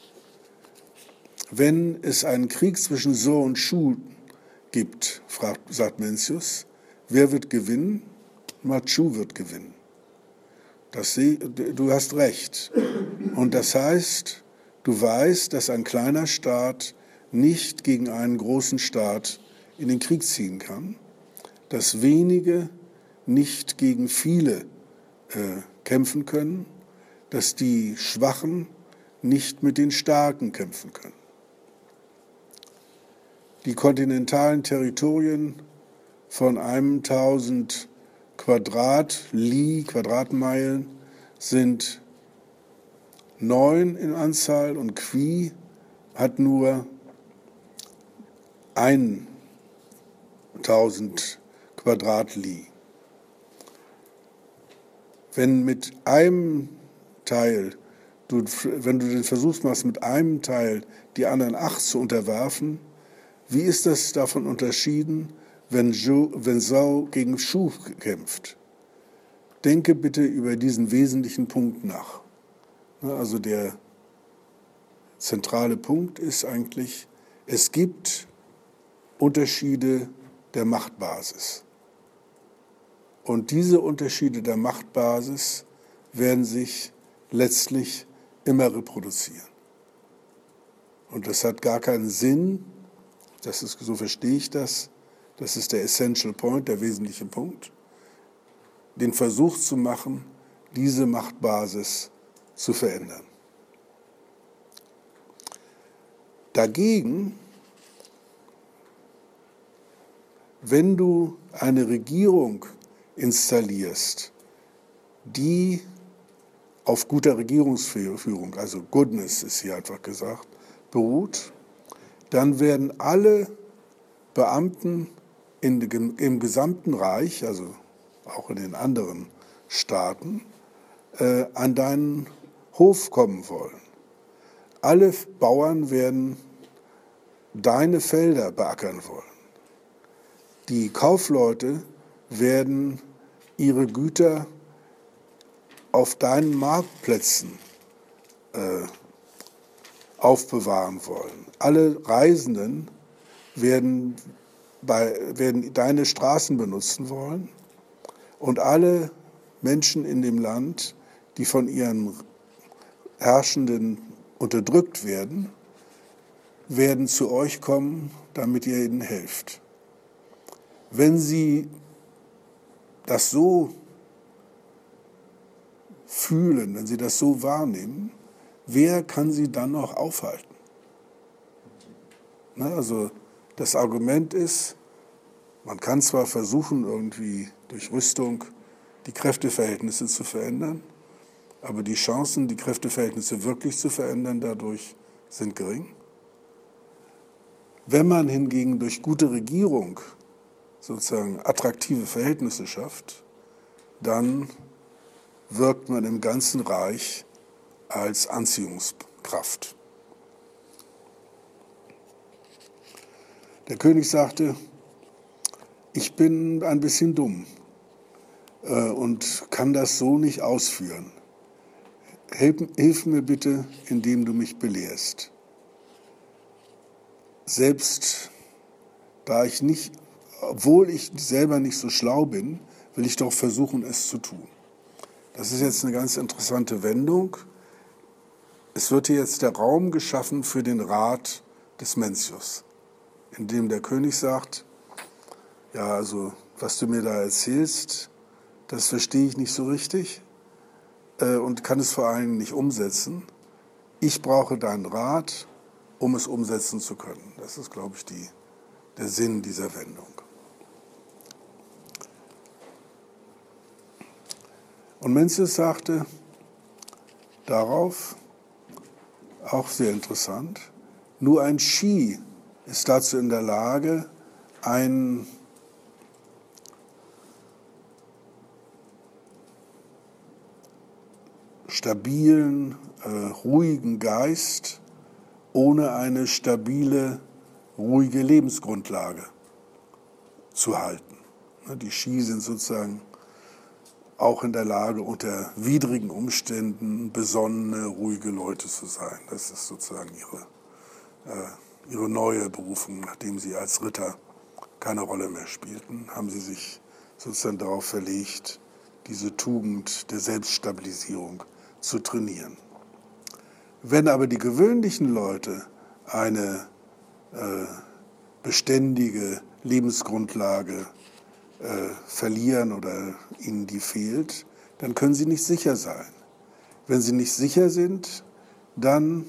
Wenn es einen Krieg zwischen So und Shu gibt, fragt, sagt Mencius, wer wird gewinnen? Shu wird gewinnen. Das, du hast recht. Und das heißt, du weißt, dass ein kleiner Staat nicht gegen einen großen Staat in den Krieg ziehen kann, dass wenige nicht gegen viele äh, kämpfen können, dass die Schwachen nicht mit den Starken kämpfen können. Die kontinentalen Territorien von einem tausend Quadrat-Li, Quadratmeilen, sind neun in Anzahl und Qui hat nur tausend Quadrat-Li. Wenn mit einem Teil, du, wenn du den Versuch machst, mit einem Teil die anderen acht zu unterwerfen, wie ist das davon unterschieden, wenn, Zhou, wenn Zhou gegen Shu kämpft? Denke bitte über diesen wesentlichen Punkt nach. Also der zentrale Punkt ist eigentlich, es gibt Unterschiede der Machtbasis. Und diese Unterschiede der Machtbasis werden sich letztlich immer reproduzieren. Und das hat gar keinen Sinn, das ist, so verstehe ich das, das ist der Essential Point, der wesentliche Punkt, den Versuch zu machen, diese Machtbasis zu verändern. Dagegen, wenn du eine Regierung installierst, die auf guter Regierungsführung, also Goodness ist hier einfach gesagt, beruht, dann werden alle Beamten in, im gesamten Reich, also auch in den anderen Staaten, äh, an deinen Hof kommen wollen. Alle Bauern werden deine Felder beackern wollen. Die Kaufleute werden ihre Güter auf deinen Marktplätzen äh, aufbewahren wollen. Alle Reisenden werden, bei, werden deine Straßen benutzen wollen und alle Menschen in dem Land, die von ihren Herrschenden unterdrückt werden, werden zu euch kommen, damit ihr ihnen helft. Wenn sie das so fühlen, wenn sie das so wahrnehmen, wer kann sie dann noch aufhalten? Na, also das Argument ist, man kann zwar versuchen, irgendwie durch Rüstung die Kräfteverhältnisse zu verändern, aber die Chancen, die Kräfteverhältnisse wirklich zu verändern, dadurch sind gering. Wenn man hingegen durch gute Regierung sozusagen attraktive Verhältnisse schafft, dann wirkt man im ganzen Reich als Anziehungskraft. Der König sagte, ich bin ein bisschen dumm äh, und kann das so nicht ausführen. Hilf, hilf mir bitte, indem du mich belehrst. Selbst da ich nicht, obwohl ich selber nicht so schlau bin, will ich doch versuchen, es zu tun. Das ist jetzt eine ganz interessante Wendung. Es wird hier jetzt der Raum geschaffen für den Rat des Mencius, in dem der König sagt, ja, also was du mir da erzählst, das verstehe ich nicht so richtig äh, und kann es vor allem nicht umsetzen. Ich brauche deinen Rat, um es umsetzen zu können. Das ist, glaube ich, die, der Sinn dieser Wendung. Und Mencius sagte darauf, auch sehr interessant, nur ein Shi ist dazu in der Lage, einen stabilen, äh, ruhigen Geist ohne eine stabile, ruhige Lebensgrundlage zu halten. Die Shi sind sozusagen auch in der Lage, unter widrigen Umständen besonnene, ruhige Leute zu sein. Das ist sozusagen ihre, äh, ihre neue Berufung. Nachdem sie als Ritter keine Rolle mehr spielten, haben sie sich sozusagen darauf verlegt, diese Tugend der Selbststabilisierung zu trainieren. Wenn aber die gewöhnlichen Leute eine äh, beständige Lebensgrundlage äh, verlieren oder ihnen die fehlt, dann können sie nicht sicher sein. Wenn sie nicht sicher sind, dann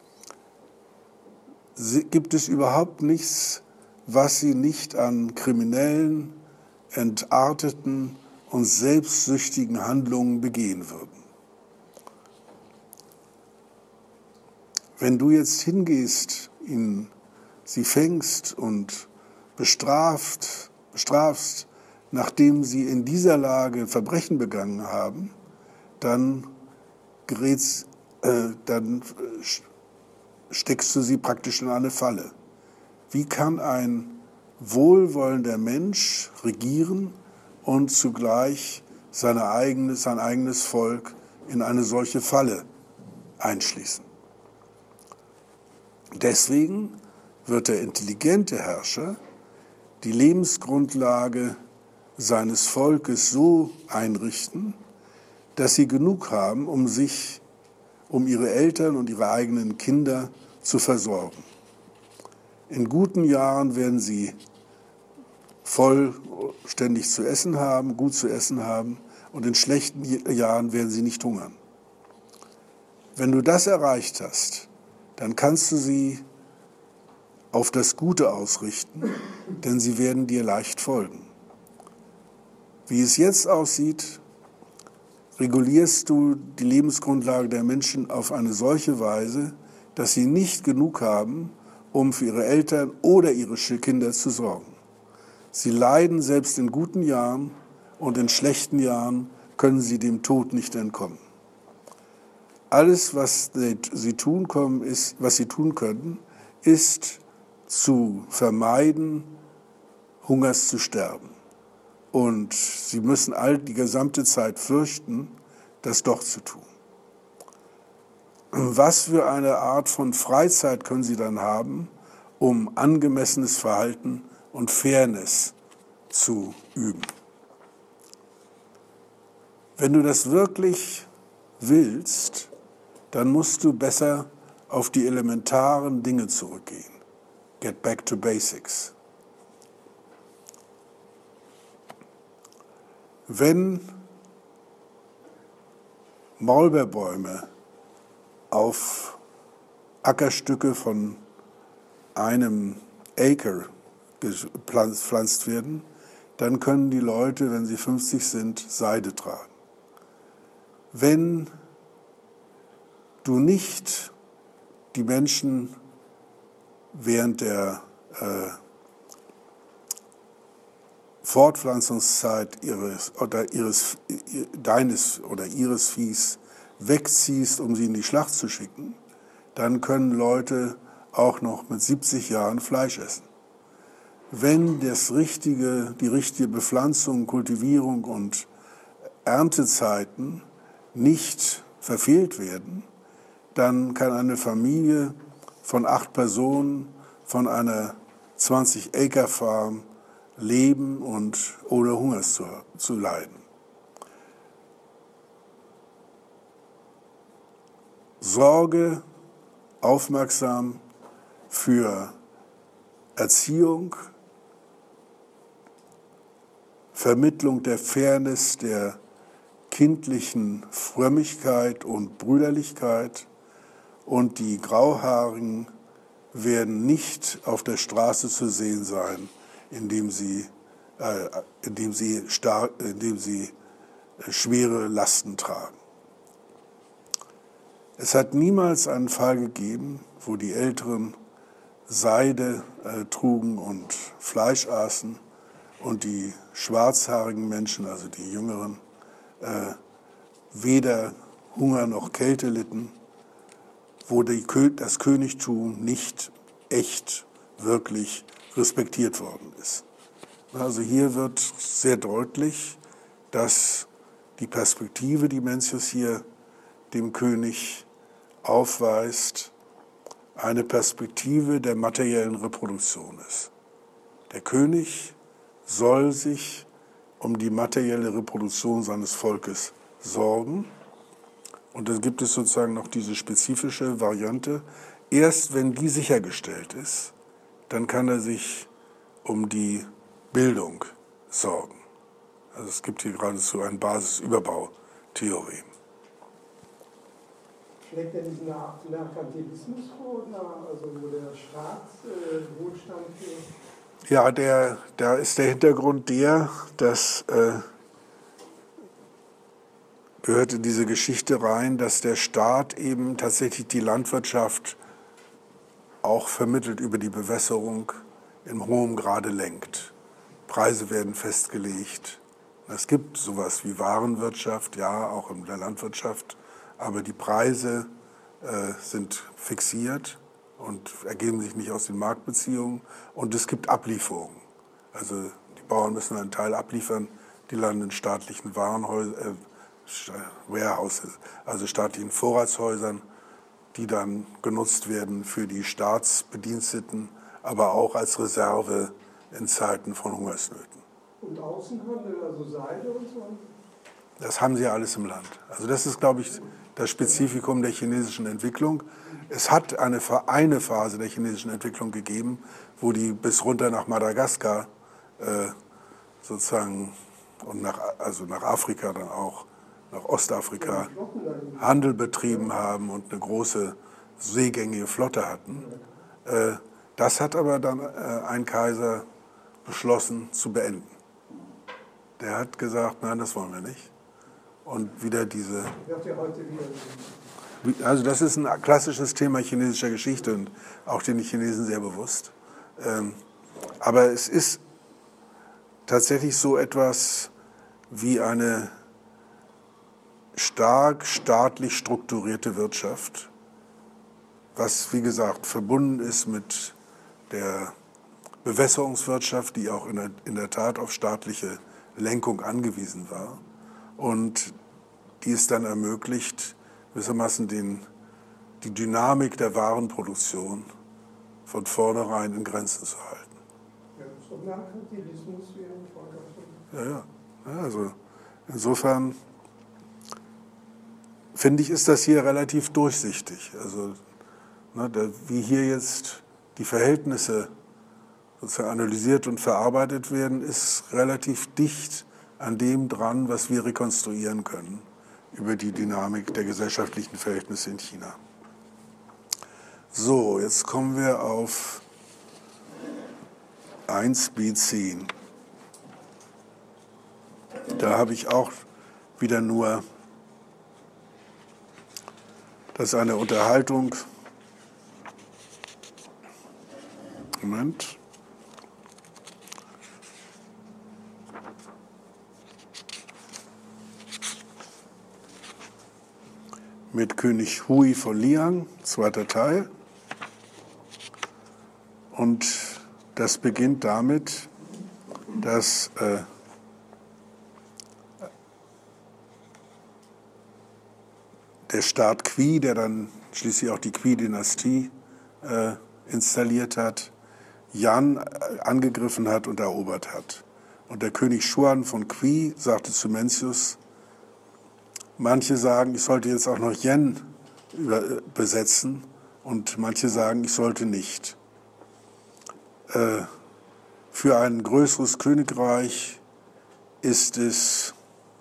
gibt es überhaupt nichts, was sie nicht an kriminellen, entarteten und selbstsüchtigen Handlungen begehen würden. Wenn du jetzt hingehst, ihn, sie fängst und bestraft, bestrafst, nachdem sie in dieser Lage Verbrechen begangen haben, dann, gerätst, äh, dann steckst du sie praktisch in eine Falle. Wie kann ein wohlwollender Mensch regieren und zugleich seine eigene, sein eigenes Volk in eine solche Falle einschließen? Deswegen wird der intelligente Herrscher die Lebensgrundlage seines Volkes so einrichten, dass sie genug haben, um sich, um ihre Eltern und ihre eigenen Kinder zu versorgen. In guten Jahren werden sie vollständig zu essen haben, gut zu essen haben, und in schlechten Jahren werden sie nicht hungern. Wenn du das erreicht hast, dann kannst du sie auf das Gute ausrichten, denn sie werden dir leicht folgen. Wie es jetzt aussieht, regulierst du die Lebensgrundlage der Menschen auf eine solche Weise, dass sie nicht genug haben, um für ihre Eltern oder ihre Kinder zu sorgen. Sie leiden selbst in guten Jahren, und in schlechten Jahren können sie dem Tod nicht entkommen. Alles, was sie tun können, ist, was sie tun können, ist zu vermeiden, Hungers zu sterben. Und sie müssen all die gesamte Zeit fürchten, das doch zu tun. Was für eine Art von Freizeit können sie dann haben, um angemessenes Verhalten und Fairness zu üben? Wenn du das wirklich willst, dann musst du besser auf die elementaren Dinge zurückgehen. Get back to basics. Wenn Maulbeerbäume auf Ackerstücke von einem Acre gepflanzt werden, dann können die Leute, wenn sie fünfzig sind, Seide tragen. Wenn du nicht die Menschen während der äh, Fortpflanzungszeit ihres, oder ihres, deines oder ihres Viehs wegziehst, um sie in die Schlacht zu schicken, dann können Leute auch noch mit siebzig Jahren Fleisch essen. Wenn das richtige, die richtige Bepflanzung, Kultivierung und Erntezeiten nicht verfehlt werden, dann kann eine Familie von acht Personen von einer zwanzig-Acre-Farm leben und ohne Hungers zu, zu leiden. Sorge aufmerksam für Erziehung, Vermittlung der Fairness, der kindlichen Frömmigkeit und Brüderlichkeit, und die Grauhaarigen werden nicht auf der Straße zu sehen sein, indem sie, äh, indem sie, stark, indem sie schwere Lasten tragen. Es hat niemals einen Fall gegeben, wo die Älteren Seide äh, trugen und Fleisch aßen und die schwarzhaarigen Menschen, also die Jüngeren, äh, weder Hunger noch Kälte litten, wo die, das Königtum nicht echt wirklich respektiert worden ist. Also hier wird sehr deutlich, dass die Perspektive, die Mencius hier dem König aufweist, eine Perspektive der materiellen Reproduktion ist. Der König soll sich um die materielle Reproduktion seines Volkes sorgen. Und dann gibt es sozusagen noch diese spezifische Variante. Erst wenn die sichergestellt ist, dann kann er sich um die Bildung sorgen. Also es gibt hier geradezu ein Basisüberbautheorem. Schlägt er diesen Merkantilismus vor, also wo der Staat äh, Wohlstand für... Ja, der, da ist der Hintergrund der, dass äh, gehört in diese Geschichte rein, dass der Staat eben tatsächlich die Landwirtschaft auch vermittelt über die Bewässerung in hohem Grade lenkt. Preise werden festgelegt. Es gibt sowas wie Warenwirtschaft, ja, auch in der Landwirtschaft, aber die Preise äh, sind fixiert und ergeben sich nicht aus den Marktbeziehungen. Und es gibt Ablieferungen. Also die Bauern müssen einen Teil abliefern, die landen in staatlichen Warenhäusern, äh, Warehouses, also staatlichen Vorratshäusern, die dann genutzt werden für die Staatsbediensteten, aber auch als Reserve in Zeiten von Hungersnöten. Und Außenhandel, also Seide und so? Das haben sie ja alles im Land. Also das ist, glaube ich, das Spezifikum der chinesischen Entwicklung. Es hat eine, eine Phase der chinesischen Entwicklung gegeben, wo die bis runter nach Madagaskar äh, sozusagen und nach, also nach Afrika dann auch, nach Ostafrika, Handel betrieben haben und eine große seegängige Flotte hatten. Äh, das hat aber dann äh, ein Kaiser beschlossen zu beenden. Der hat gesagt, nein, das wollen wir nicht. Und wieder diese... Also das ist ein klassisches Thema chinesischer Geschichte und auch den Chinesen sehr bewusst. Ähm, aber es ist tatsächlich so etwas wie eine stark staatlich strukturierte Wirtschaft, was, wie gesagt, verbunden ist mit der Bewässerungswirtschaft, die auch in der, in der Tat auf staatliche Lenkung angewiesen war. Und die es dann ermöglicht, gewissermaßen den, die Dynamik der Warenproduktion von vornherein in Grenzen zu halten. Ja, so Merkantilismus wie ein Volker. Ja, ja. Ja, also insofern finde ich, ist das hier relativ durchsichtig. Also, ne, da, wie hier jetzt die Verhältnisse sozusagen analysiert und verarbeitet werden, ist relativ dicht an dem dran, was wir rekonstruieren können über die Dynamik der gesellschaftlichen Verhältnisse in China. So, jetzt kommen wir auf eins b zehn. Da habe ich auch wieder nur, das ist eine Unterhaltung, Moment, mit König Hui von Liang, zweiter Teil. Und das beginnt damit, dass äh, der Staat Qi, der dann schließlich auch die Qi-Dynastie äh, installiert hat, Yan angegriffen hat und erobert hat. Und der König Xuan von Qi sagte zu Mencius, manche sagen, ich sollte jetzt auch noch Yan besetzen und manche sagen, ich sollte nicht. Äh, für ein größeres Königreich ist es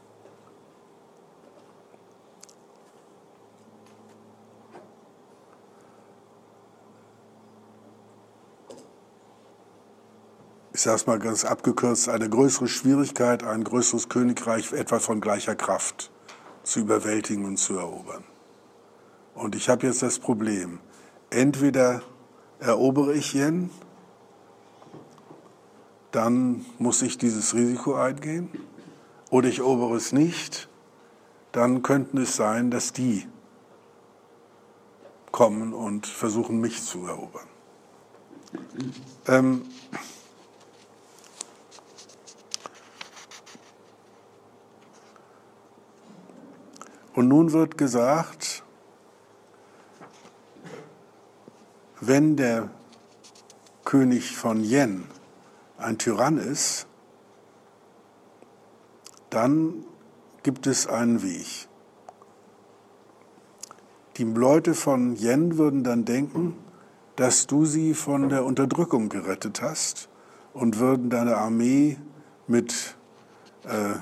ich sage es mal ganz abgekürzt, eine größere Schwierigkeit, ein größeres Königreich etwa von gleicher Kraft zu überwältigen und zu erobern. Und ich habe jetzt das Problem, entweder erobere ich Yan, dann muss ich dieses Risiko eingehen, oder ich erobere es nicht, dann könnte es sein, dass die kommen und versuchen, mich zu erobern. Ähm, Und nun wird gesagt, wenn der König von Yan ein Tyrann ist, dann gibt es einen Weg. Die Leute von Yan würden dann denken, dass du sie von der Unterdrückung gerettet hast und würden deine Armee mit äh,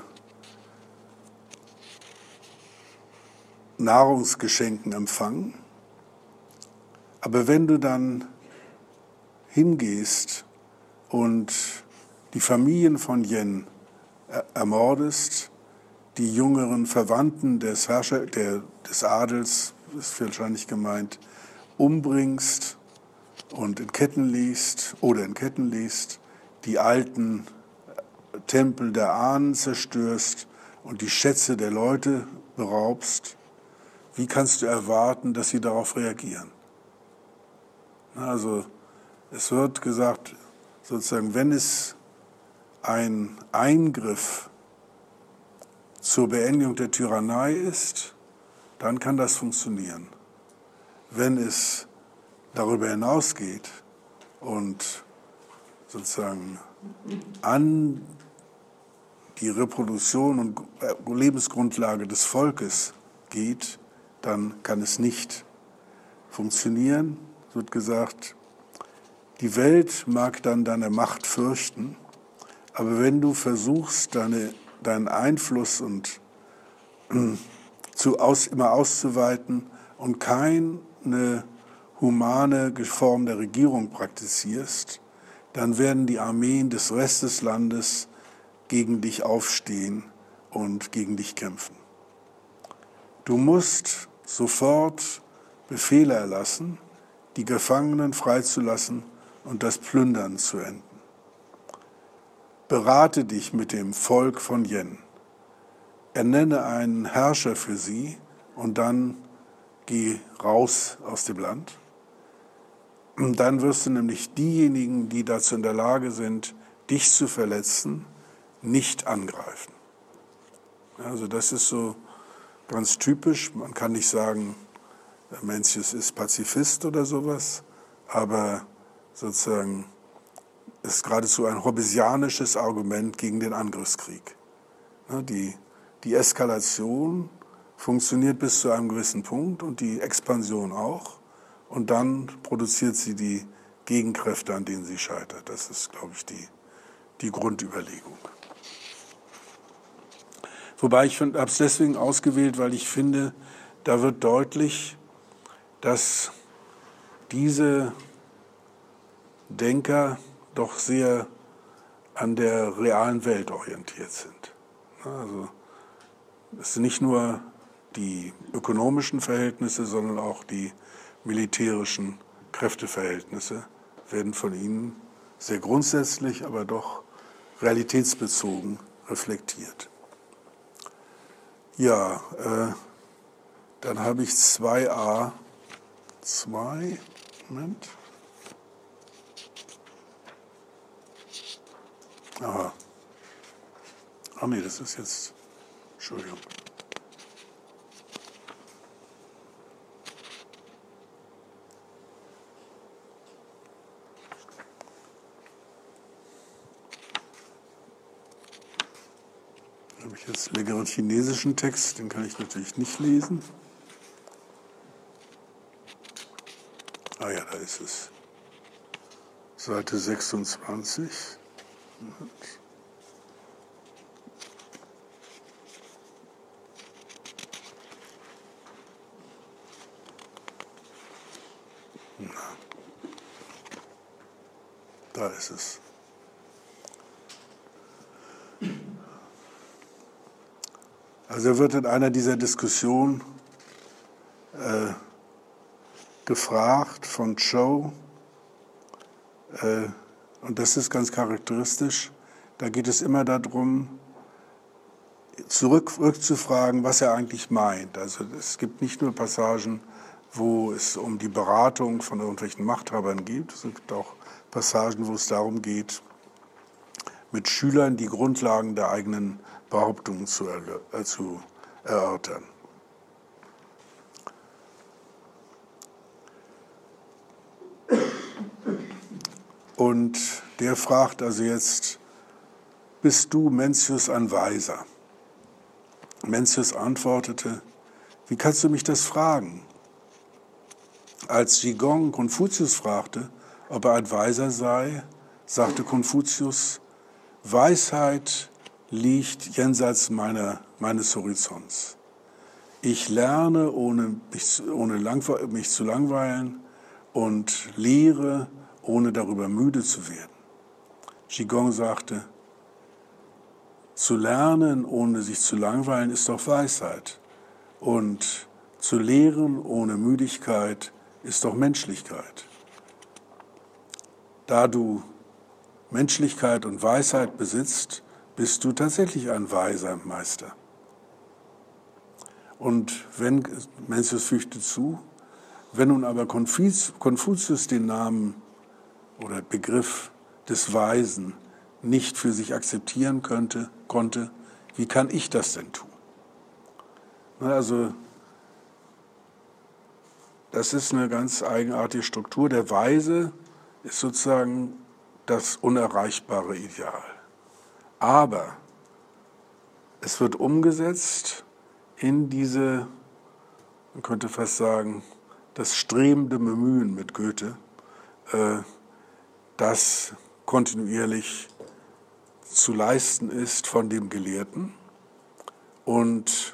Nahrungsgeschenken empfangen. Aber wenn du dann hingehst und die Familien von Yen ermordest, die jüngeren Verwandten des Herrscher, der, des Adels, ist wahrscheinlich gemeint, umbringst und in Ketten legst oder in Ketten legst, die alten Tempel der Ahnen zerstörst und die Schätze der Leute beraubst, wie kannst du erwarten, dass sie darauf reagieren? Also es wird gesagt, sozusagen, wenn es ein Eingriff zur Beendigung der Tyrannei ist, dann kann das funktionieren. Wenn es darüber hinausgeht und sozusagen an die Reproduktion und Lebensgrundlage des Volkes geht, dann kann es nicht funktionieren. Es wird gesagt, die Welt mag dann deine Macht fürchten, aber wenn du versuchst, deine, deinen Einfluss und, äh, zu, aus, immer auszuweiten und keine humane Form der Regierung praktizierst, dann werden die Armeen des Restes des Landes gegen dich aufstehen und gegen dich kämpfen. Du musst sofort Befehle erlassen, die Gefangenen freizulassen und das Plündern zu enden. Berate dich mit dem Volk von Yen. Ernenne einen Herrscher für sie und dann geh raus aus dem Land. Und dann wirst du nämlich diejenigen, die dazu in der Lage sind, dich zu verletzen, nicht angreifen. Also das ist so ganz typisch. Man kann nicht sagen, Mencius ist Pazifist oder sowas, aber sozusagen ist geradezu ein hobbesianisches Argument gegen den Angriffskrieg. Die, die Eskalation funktioniert bis zu einem gewissen Punkt und die Expansion auch. Und dann produziert sie die Gegenkräfte, an denen sie scheitert. Das ist, glaube ich, die, die Grundüberlegung. Wobei ich habe es deswegen ausgewählt, weil ich finde, da wird deutlich, dass diese Denker doch sehr an der realen Welt orientiert sind. Also es sind nicht nur die ökonomischen Verhältnisse, sondern auch die militärischen Kräfteverhältnisse werden von ihnen sehr grundsätzlich, aber doch realitätsbezogen reflektiert. Ja, äh, dann habe ich zwei a zwei, Moment. Aha. Ah nee, das ist jetzt, Entschuldigung. Da habe ich jetzt längeren chinesischen Text, den kann ich natürlich nicht lesen. Ah ja, da ist es. Seite sechsundzwanzig. Na. Da ist es. Also er wird in einer dieser Diskussionen äh, gefragt von Zhou, äh, und das ist ganz charakteristisch, da geht es immer darum, zurückzufragen, was er eigentlich meint. Also es gibt nicht nur Passagen, wo es um die Beratung von irgendwelchen Machthabern geht, es gibt auch Passagen, wo es darum geht, mit Schülern die Grundlagen der eigenen Behauptungen zu, äh, zu erörtern. Und der fragt also jetzt, bist du, Mencius, ein Weiser? Mencius antwortete, wie kannst du mich das fragen? als Qigong Konfuzius fragte, ob er ein Weiser sei, sagte Konfuzius, Weisheit liegt jenseits meiner, meines Horizonts. Ich lerne, ohne, mich, ohne lang, mich zu langweilen und lehre, ohne darüber müde zu werden. Qigong sagte, zu lernen, ohne sich zu langweilen, ist doch Weisheit. Und zu lehren ohne Müdigkeit ist doch Menschlichkeit. Da du Menschlichkeit und Weisheit besitzt, bist du tatsächlich ein weiser Meister. Und wenn, Mencius fügte zu, wenn nun aber Konfuzius den Namen oder Begriff des Weisen nicht für sich akzeptieren könnte, konnte, wie kann ich das denn tun? Also, das ist eine ganz eigenartige Struktur. Der Weise ist sozusagen das unerreichbare Ideal. Aber es wird umgesetzt in diese, man könnte fast sagen, das strebende Bemühen mit Goethe, äh, das kontinuierlich zu leisten ist von dem Gelehrten. Und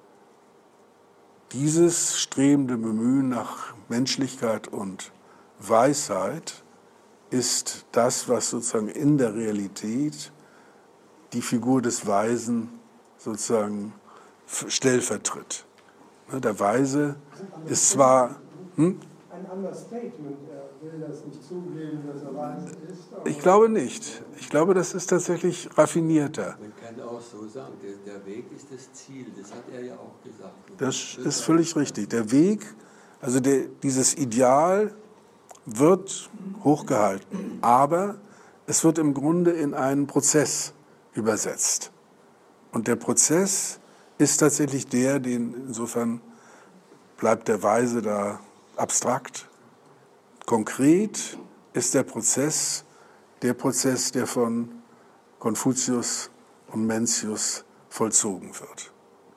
dieses strebende Bemühen nach Menschlichkeit und Weisheit ist das, was sozusagen in der Realität die Figur des Weisen sozusagen stellvertritt. Der Weise ist zwar... Hm? Ein Understatement, er will das nicht zugeben, dass er weise ist. Ich glaube nicht. Ich glaube, das ist tatsächlich raffinierter. Man kann auch so sagen, der, der Weg ist das Ziel, das hat er ja auch gesagt. Das ist völlig richtig. Der Weg, also der, dieses Ideal wird hochgehalten, aber es wird im Grunde in einen Prozess übersetzt. Und der Prozess ist tatsächlich der, den insofern bleibt der Weise da abstrakt. Konkret ist der Prozess der Prozess, der von Konfuzius und Mencius vollzogen wird.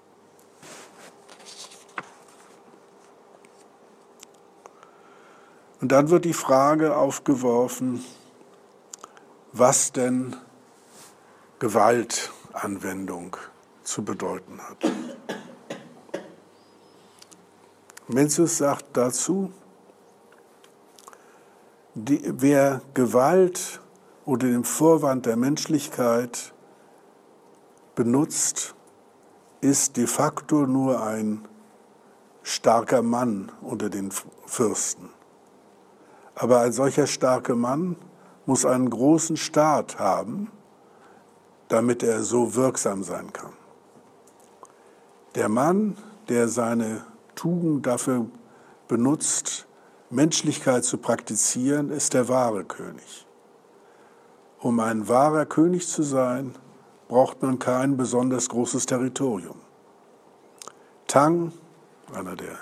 Und dann wird die Frage aufgeworfen, was denn Gewaltanwendung zu bedeuten hat. Mencius sagt dazu, die, wer Gewalt unter dem Vorwand der Menschlichkeit benutzt, ist de facto nur ein starker Mann unter den Fürsten. Aber ein solcher starker Mann muss einen großen Staat haben, damit er so wirksam sein kann. Der Mann, der seine Tugend dafür benutzt, Menschlichkeit zu praktizieren, ist der wahre König. Um ein wahrer König zu sein, braucht man kein besonders großes Territorium. Tang, einer der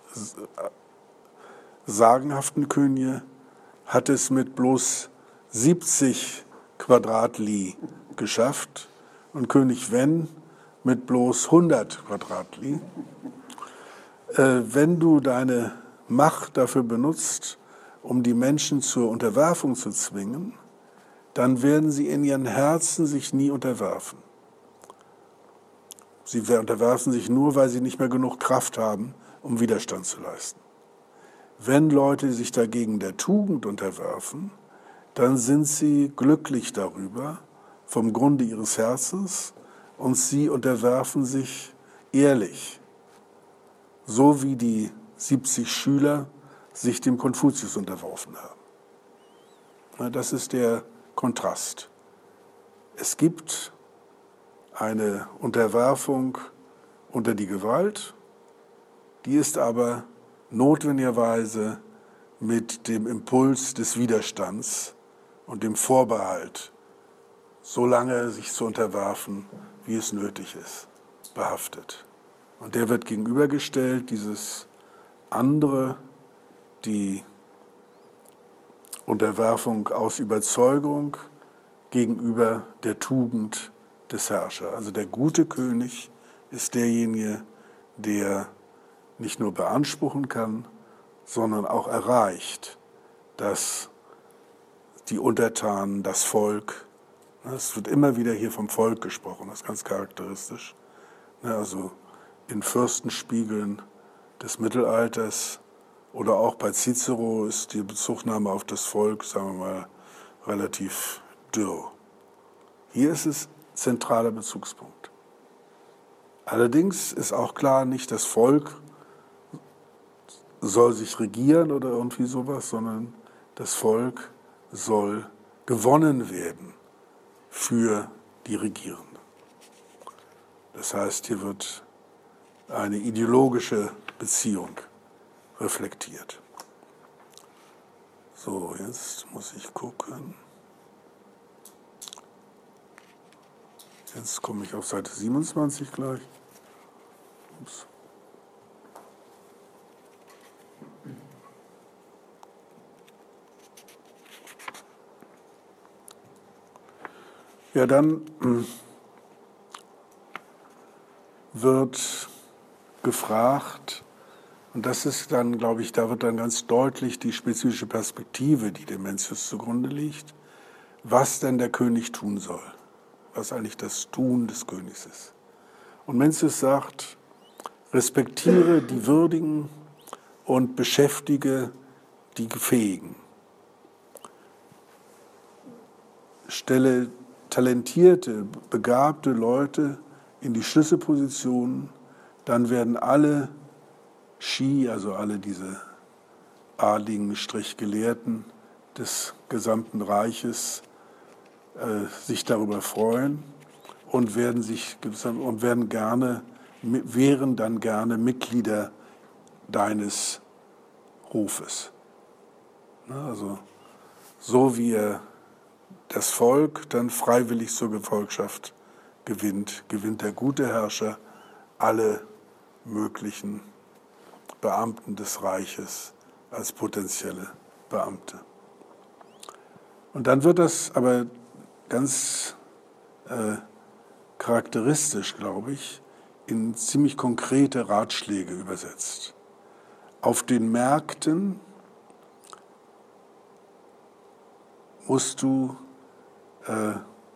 sagenhaften Könige, hat es mit bloß siebzig Quadratli geschafft und König Wen mit bloß hundert Quadratli. Äh, wenn du deine Macht dafür benutzt, um die Menschen zur Unterwerfung zu zwingen, dann werden sie in ihren Herzen sich nie unterwerfen. Sie unterwerfen sich nur, weil sie nicht mehr genug Kraft haben, um Widerstand zu leisten. Wenn Leute sich dagegen der Tugend unterwerfen, dann sind sie glücklich darüber, vom Grunde ihres Herzens, und sie unterwerfen sich ehrlich, so wie die siebzig Schüler sich dem Konfuzius unterworfen haben. Das ist der Kontrast. Es gibt eine Unterwerfung unter die Gewalt, die ist aber notwendigerweise mit dem Impuls des Widerstands und dem Vorbehalt, so lange sich zu unterwerfen, wie es nötig ist, behaftet. Und der wird gegenübergestellt, dieses andere, die Unterwerfung aus Überzeugung gegenüber der Tugend des Herrschers. Also der gute König ist derjenige, der nicht nur beanspruchen kann, sondern auch erreicht, dass die Untertanen, das Volk, es wird immer wieder hier vom Volk gesprochen, das ist ganz charakteristisch, also in Fürstenspiegeln des Mittelalters oder auch bei Cicero ist die Bezugnahme auf das Volk, sagen wir mal, relativ dürr. Hier ist es zentraler Bezugspunkt. Allerdings ist auch klar, nicht das Volk soll sich regieren oder irgendwie sowas, sondern das Volk soll gewonnen werden für die Regierenden. Das heißt, hier wird eine ideologische Beziehung reflektiert. So, jetzt muss ich gucken. Jetzt komme ich auf Seite siebenundzwanzig gleich. Ups. Ja, dann wird gefragt, und das ist dann, glaube ich, da wird dann ganz deutlich die spezifische Perspektive, die dem Mencius zugrunde liegt, was denn der König tun soll, was eigentlich das Tun des Königs ist. Und Mencius sagt, respektiere die Würdigen und beschäftige die Fähigen. Stelle talentierte, begabte Leute in die Schlüsselpositionen, dann werden alle Shi, also alle diese adligen Strich Gelehrten des gesamten Reiches, äh, sich darüber freuen und werden sich und werden gerne, wären dann gerne Mitglieder deines Hofes. Also so wie er das Volk dann freiwillig zur Gefolgschaft gewinnt, gewinnt der gute Herrscher alle möglichen Beamten des Reiches als potenzielle Beamte. Und dann wird das aber ganz äh, charakteristisch, glaube ich, in ziemlich konkrete Ratschläge übersetzt. Auf den Märkten musst du äh,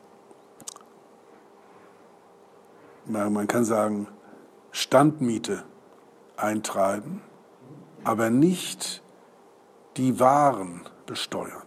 man kann sagen, Standmiete eintreiben, aber nicht die Waren besteuern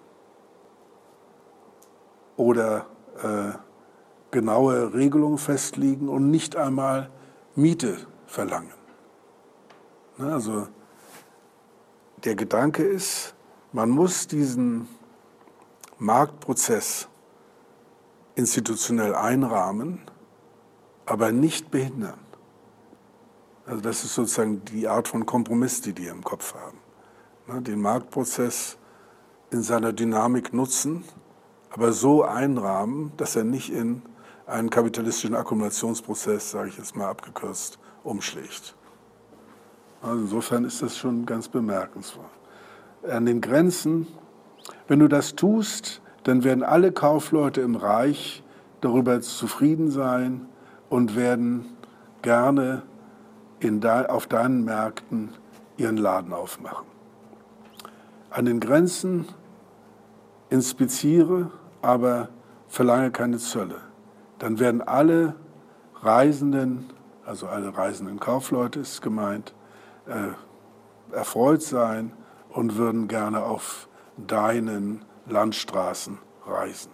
oder äh, genaue Regelungen festlegen und nicht einmal Miete verlangen. Ne, also der Gedanke ist, man muss diesen Marktprozess institutionell einrahmen, aber nicht behindern. Also das ist sozusagen die Art von Kompromiss, die die im Kopf haben. Ne, den Marktprozess in seiner Dynamik nutzen, aber so einrahmen, dass er nicht in einen kapitalistischen Akkumulationsprozess, sage ich jetzt mal abgekürzt, umschlägt. Also insofern ist das schon ganz bemerkenswert. An den Grenzen, wenn du das tust, dann werden alle Kaufleute im Reich darüber zufrieden sein und werden gerne in de, auf deinen Märkten ihren Laden aufmachen. An den Grenzen inspiziere, aber verlange keine Zölle. Dann werden alle Reisenden, also alle reisenden Kaufleute ist gemeint, äh, erfreut sein und würden gerne auf deinen Landstraßen reisen.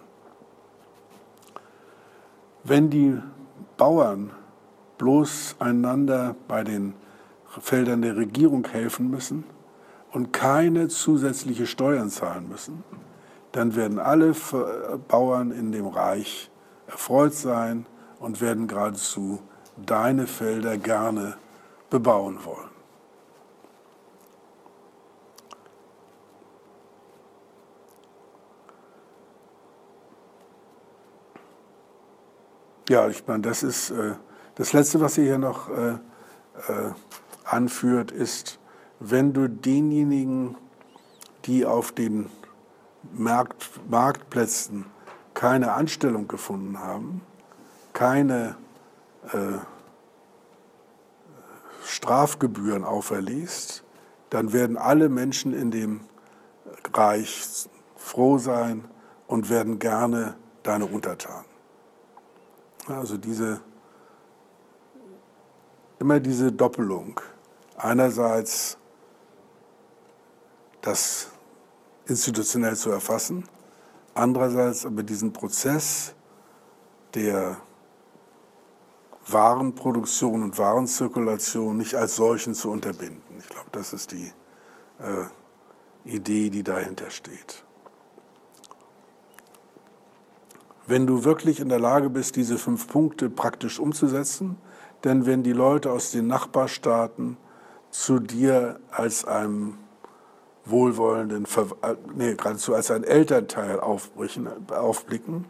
Wenn die Bauern bloß einander bei den Feldern der Regierung helfen müssen und keine zusätzliche Steuern zahlen müssen, dann werden alle Bauern in dem Reich erfreut sein und werden geradezu deine Felder gerne bebauen wollen. Ja, ich meine, das ist äh, das Letzte, was ihr hier noch äh, äh, anführt, ist, wenn du denjenigen, die auf den Markt, Marktplätzen keine Anstellung gefunden haben, keine äh, Strafgebühren auferlegst, dann werden alle Menschen in dem Reich froh sein und werden gerne deine Untertanen. Also diese, immer diese Doppelung. Einerseits das institutionell zu erfassen, andererseits aber diesen Prozess der Warenproduktion und Warenzirkulation nicht als solchen zu unterbinden. Ich glaube, das ist die äh, Idee, die dahinter steht. Wenn du wirklich in der Lage bist, diese fünf Punkte praktisch umzusetzen, dann werden die Leute aus den Nachbarstaaten zu dir als einem wohlwollenden, nee, geradezu als ein Elternteil aufbrechen, aufblicken.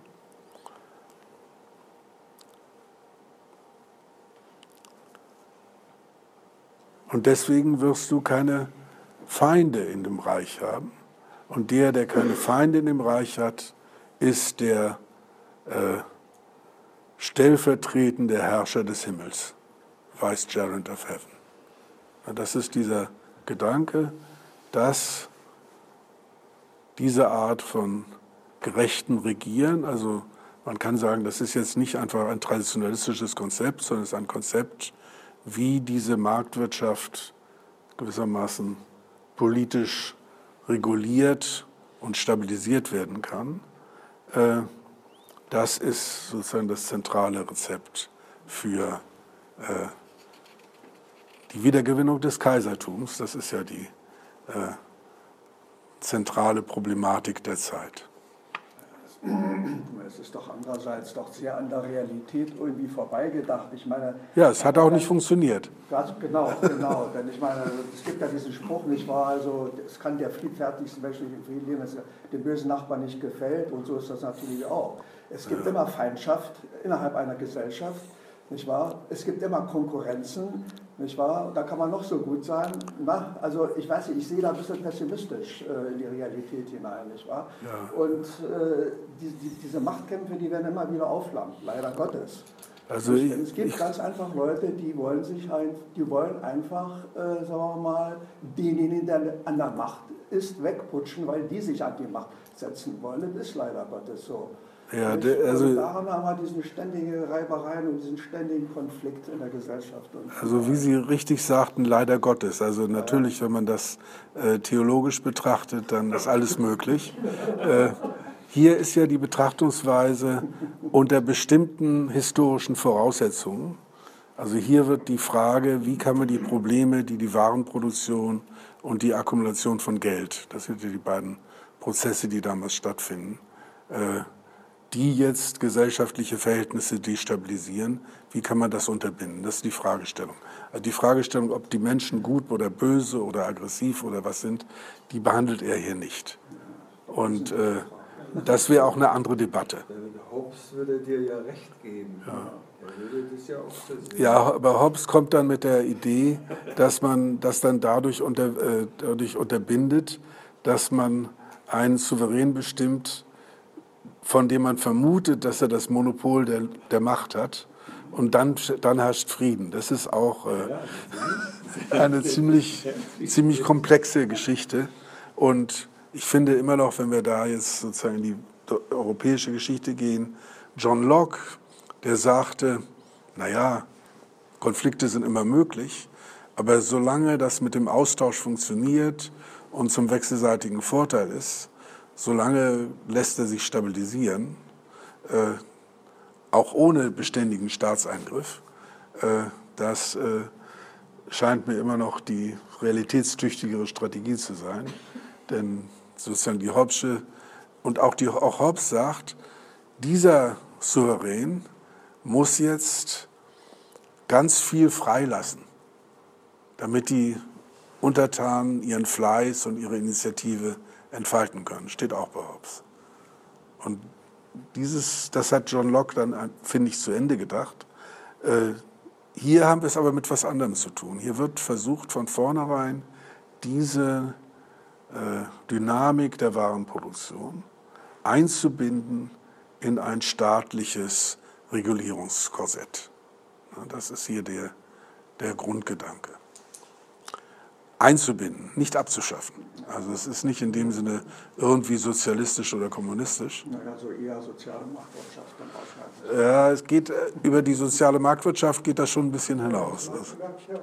Und deswegen wirst du keine Feinde in dem Reich haben. Und der, der keine Feinde in dem Reich hat, ist der äh, stellvertretende Herrscher des Himmels, Vicegerent of Heaven. Und das ist dieser Gedanke, dass diese Art von gerechten Regieren, also man kann sagen, das ist jetzt nicht einfach ein traditionalistisches Konzept, sondern es ist ein Konzept, wie diese Marktwirtschaft gewissermaßen politisch reguliert und stabilisiert werden kann. Das ist sozusagen das zentrale Rezept für die Wiedergewinnung des Kaisertums. Das ist ja die zentrale Problematik der Zeit. Es ist doch andererseits doch sehr an der Realität irgendwie vorbeigedacht. Ich meine, ja, es hat auch nicht funktioniert. Ganz genau, genau. Denn ich meine, es gibt ja diesen Spruch, nicht wahr? Also, es kann der friedfertigste menschliche Frieden leben, wenn es dem bösen Nachbarn nicht gefällt. Und so ist das natürlich auch. Es gibt ja immer Feindschaft innerhalb einer Gesellschaft, nicht wahr? Es gibt immer Konkurrenzen, nicht wahr? Da kann man noch so gut sein. Na, also ich weiß nicht, ich sehe da ein bisschen pessimistisch äh, in die Realität hinein, nicht wahr? Ja. Und äh, die, die, diese Machtkämpfe, die werden immer wieder aufflammen, leider Gottes. Also ich, es gibt ich, ganz einfach Leute, die wollen sich ein, die wollen einfach, äh, sagen wir mal, denjenigen, der an der Macht ist, wegputschen, weil die sich an die Macht setzen wollen. Das ist leider Gottes so. Ja, de, also, da haben wir aber diese ständige Reibereien und diesen ständigen Konflikt in der Gesellschaft. Und also wie Sie richtig sagten, leider Gottes. Also natürlich, ja. Wenn man das äh, theologisch betrachtet, dann ist alles möglich. Äh, hier ist ja die Betrachtungsweise unter bestimmten historischen Voraussetzungen. Also hier wird die Frage, wie kann man die Probleme, die die Warenproduktion und die Akkumulation von Geld, das sind ja die beiden Prozesse, die damals stattfinden, äh, die jetzt gesellschaftliche Verhältnisse destabilisieren, wie kann man das unterbinden? Das ist die Fragestellung. Also die Fragestellung, ob die Menschen gut oder böse oder aggressiv oder was sind, die behandelt er hier nicht. Und äh, das wäre auch eine andere Debatte. Hobbes würde dir ja recht geben. Ja. Er würde das ja auch so sehen. Ja, aber Hobbes kommt dann mit der Idee, dass man das dann dadurch, unter, äh, dadurch unterbindet, dass man einen Souverän bestimmt, von dem man vermutet, dass er das Monopol der, der Macht hat. Und dann, dann herrscht Frieden. Das ist auch äh, eine ziemlich, ziemlich komplexe Geschichte. Und ich finde immer noch, wenn wir da jetzt sozusagen in die europäische Geschichte gehen, John Locke, der sagte, naja, Konflikte sind immer möglich, aber solange das mit dem Austausch funktioniert und zum wechselseitigen Vorteil ist, solange lässt er sich stabilisieren, äh, auch ohne beständigen Staatseingriff. Äh, das äh, scheint mir immer noch die realitätstüchtigere Strategie zu sein. Denn sozusagen die Hobbesche und auch, die, auch Hobbes sagt, dieser Souverän muss jetzt ganz viel freilassen, damit die Untertanen ihren Fleiß und ihre Initiative entfalten können. Steht auch bei Hobbes. Und dieses, das hat John Locke dann, finde ich, zu Ende gedacht. Äh, hier haben wir es aber mit was anderem zu tun. Hier wird versucht, von vornherein diese äh, Dynamik der Warenproduktion einzubinden in ein staatliches Regulierungskorsett. Ja, das ist hier der, der Grundgedanke. einzubinden, nicht abzuschaffen. Also es ist nicht in dem Sinne irgendwie sozialistisch oder kommunistisch. Also eher soziale Marktwirtschaft dann aushalten. Ja, es geht über die soziale Marktwirtschaft geht das schon ein bisschen hinaus. Also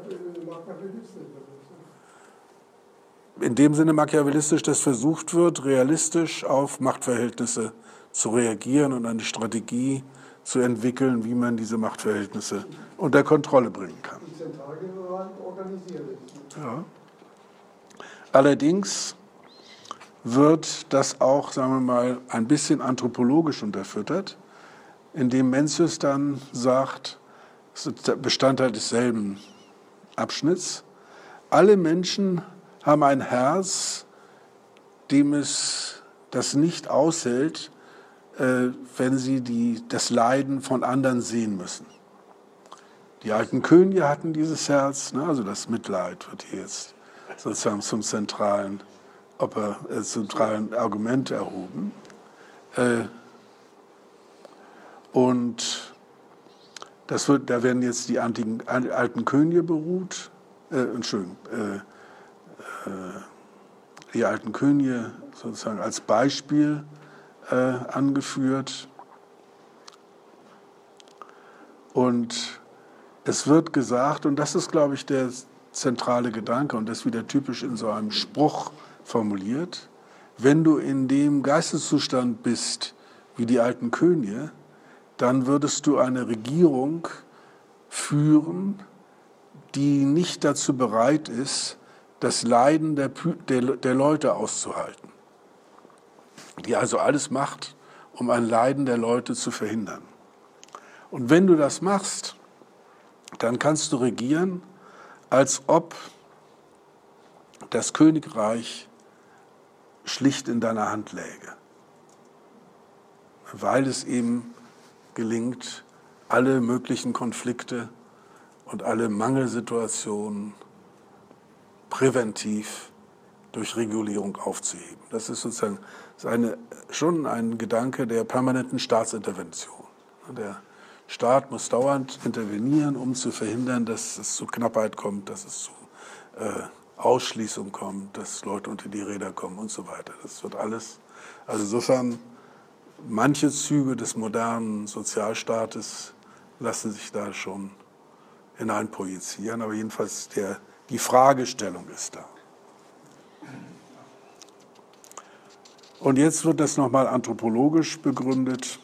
in dem Sinne machiavellistisch, dass versucht wird, realistisch auf Machtverhältnisse zu reagieren und eine Strategie zu entwickeln, wie man diese Machtverhältnisse unter Kontrolle bringen kann. Die Zentralgewalt organisiert ist. Ja. Allerdings wird das auch, sagen wir mal, ein bisschen anthropologisch unterfüttert, indem Mencius dann sagt, das ist Bestandteil desselben Abschnitts, alle Menschen haben ein Herz, dem es das nicht aushält, äh, wenn sie die, das Leiden von anderen sehen müssen. Die alten Könige hatten dieses Herz, ne, also das Mitleid wird hier jetzt sozusagen zum zentralen, Oper, äh, zentralen Argument erhoben. Äh, und das wird, da werden jetzt die antiken, alten Könige beruht, äh, Entschuldigung, äh, die alten Könige sozusagen als Beispiel äh, angeführt. Und es wird gesagt, und das ist, glaube ich, der zentrale Gedanke, und das ist wieder typisch in so einem Spruch formuliert, wenn du in dem Geisteszustand bist wie die alten Könige, dann würdest du eine Regierung führen, die nicht dazu bereit ist, das Leiden der, der, der Leute auszuhalten. Die also alles macht, um ein Leiden der Leute zu verhindern. Und wenn du das machst, dann kannst du regieren, als ob das Königreich schlicht in deiner Hand läge. Weil es eben gelingt, alle möglichen Konflikte und alle Mangelsituationen präventiv durch Regulierung aufzuheben. Das ist sozusagen das ist eine, schon ein Gedanke der permanenten Staatsintervention. Der Staat muss dauernd intervenieren, um zu verhindern, dass es zu Knappheit kommt, dass es zu äh, Ausschließung kommt, dass Leute unter die Räder kommen und so weiter. Das wird alles, also insofern, manche Züge des modernen Sozialstaates lassen sich da schon hineinprojizieren, aber jedenfalls der Die Fragestellung ist da. Und jetzt wird das nochmal anthropologisch begründet.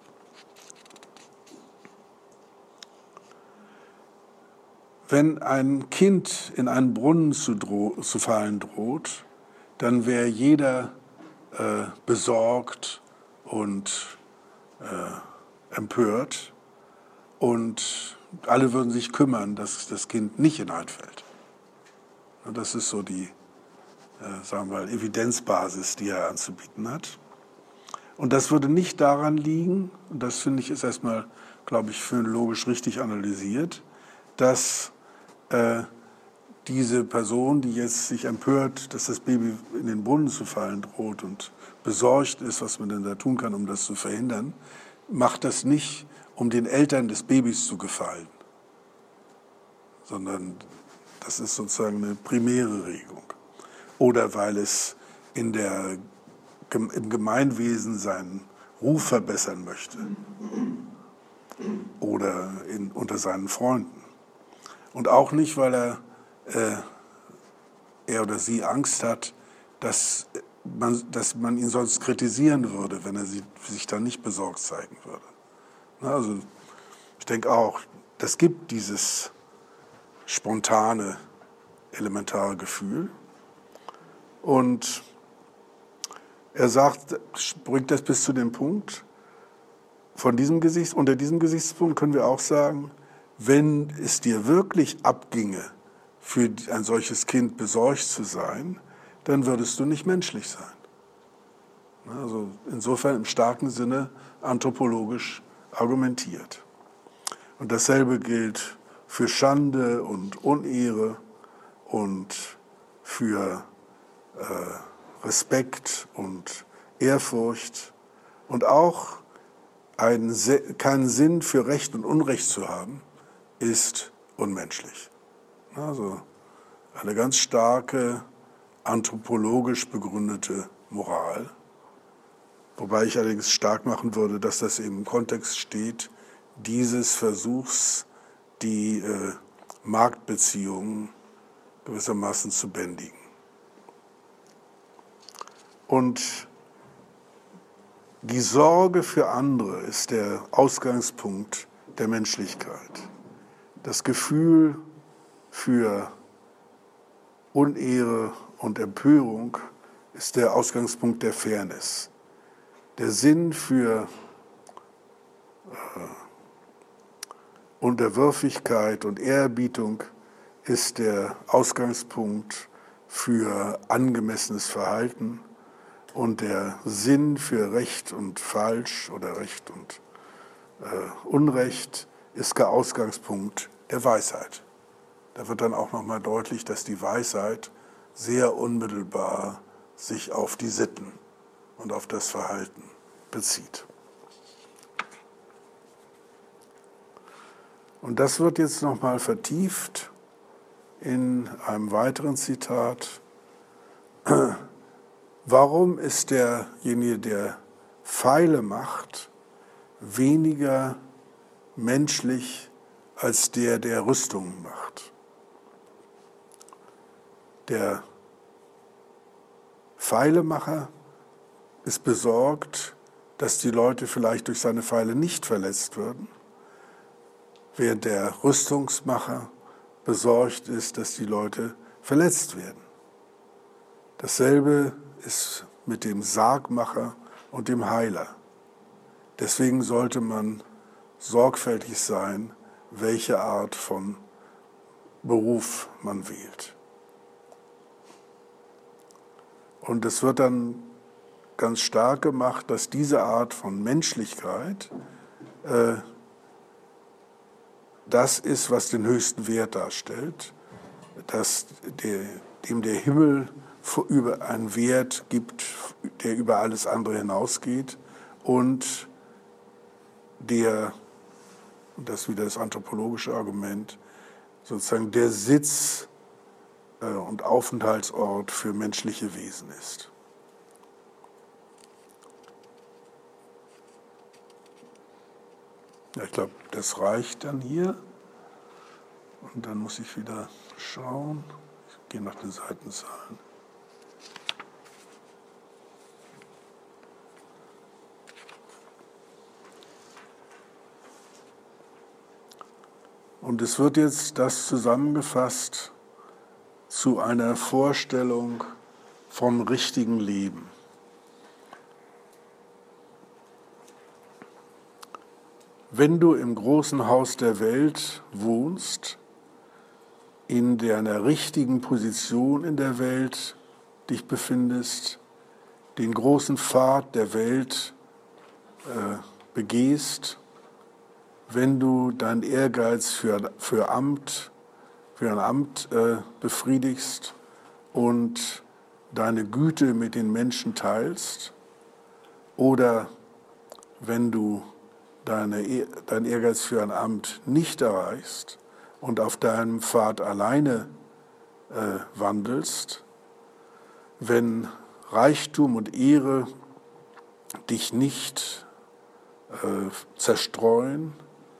Wenn ein Kind in einen Brunnen zu, droh, zu fallen droht, dann wäre jeder äh, besorgt und äh, empört und alle würden sich kümmern, dass das Kind nicht hineinfällt. Das ist so die, äh, sagen wir mal, Evidenzbasis, die er anzubieten hat. Und das würde nicht daran liegen, und das finde ich ist erstmal, glaube ich, phänomenologisch richtig analysiert, dass äh, diese Person, die jetzt sich empört, dass das Baby in den Brunnen zu fallen droht und besorgt ist, was man denn da tun kann, um das zu verhindern, macht das nicht, um den Eltern des Babys zu gefallen, sondern das ist sozusagen eine primäre Regung. Oder weil es in der, im Gemeinwesen seinen Ruf verbessern möchte. Oder in, unter seinen Freunden. Und auch nicht, weil er, äh, er oder sie Angst hat, dass man, dass man ihn sonst kritisieren würde, wenn er sie, sich dann nicht besorgt zeigen würde. Na, also ich denke auch, das gibt dieses spontane, elementare Gefühl. Und er sagt, bringt das bis zu dem Punkt, von diesem Gesichts, unter diesem Gesichtspunkt können wir auch sagen, wenn es dir wirklich abginge, für ein solches Kind besorgt zu sein, dann würdest du nicht menschlich sein. Also insofern im starken Sinne anthropologisch argumentiert. Und dasselbe gilt für Schande und Unehre und für äh, Respekt und Ehrfurcht und auch einen, keinen Sinn für Recht und Unrecht zu haben, ist unmenschlich. Also eine ganz starke anthropologisch begründete Moral, wobei ich allerdings stark machen würde, dass das im Kontext steht, dieses Versuchs, die äh, Marktbeziehungen gewissermaßen zu bändigen. Und die Sorge für andere ist der Ausgangspunkt der Menschlichkeit. Das Gefühl für Unehre und Empörung ist der Ausgangspunkt der Fairness. Der Sinn für äh, Unterwürfigkeit und Ehrerbietung ist der Ausgangspunkt für angemessenes Verhalten und der Sinn für Recht und Falsch oder Recht und äh, Unrecht ist der Ausgangspunkt der Weisheit. Da wird dann auch nochmal deutlich, dass die Weisheit sehr unmittelbar sich auf die Sitten und auf das Verhalten bezieht. Und das wird jetzt nochmal vertieft in einem weiteren Zitat. Warum ist derjenige, der Pfeile macht, weniger menschlich als der, der Rüstungen macht? Der Pfeilemacher ist besorgt, dass die Leute vielleicht durch seine Pfeile nicht verletzt würden, während der Rüstungsmacher besorgt ist, dass die Leute verletzt werden. Dasselbe ist mit dem Sargmacher und dem Heiler. Deswegen sollte man sorgfältig sein, welche Art von Beruf man wählt. Und es wird dann ganz stark gemacht, dass diese Art von Menschlichkeit äh, das ist, was den höchsten Wert darstellt, dass der, dem der Himmel über einen Wert gibt, der über alles andere hinausgeht und der, und das ist wieder das anthropologische Argument, sozusagen der Sitz äh, und Aufenthaltsort für menschliche Wesen ist. Ja, ich glaube, das reicht dann hier. Und dann muss ich wieder schauen. Ich gehe nach den Seitenzahlen. Und es wird jetzt das zusammengefasst zu einer Vorstellung vom richtigen Leben. Wenn du im großen Haus der Welt wohnst, in deiner richtigen Position in der Welt dich befindest, den großen Pfad der Welt äh, begehst, wenn du deinen Ehrgeiz für, für, Amt, für ein Amt äh, befriedigst und deine Güte mit den Menschen teilst, oder wenn du deine, dein Ehrgeiz für ein Amt nicht erreichst und auf deinem Pfad alleine äh, wandelst, wenn Reichtum und Ehre dich nicht äh, zerstreuen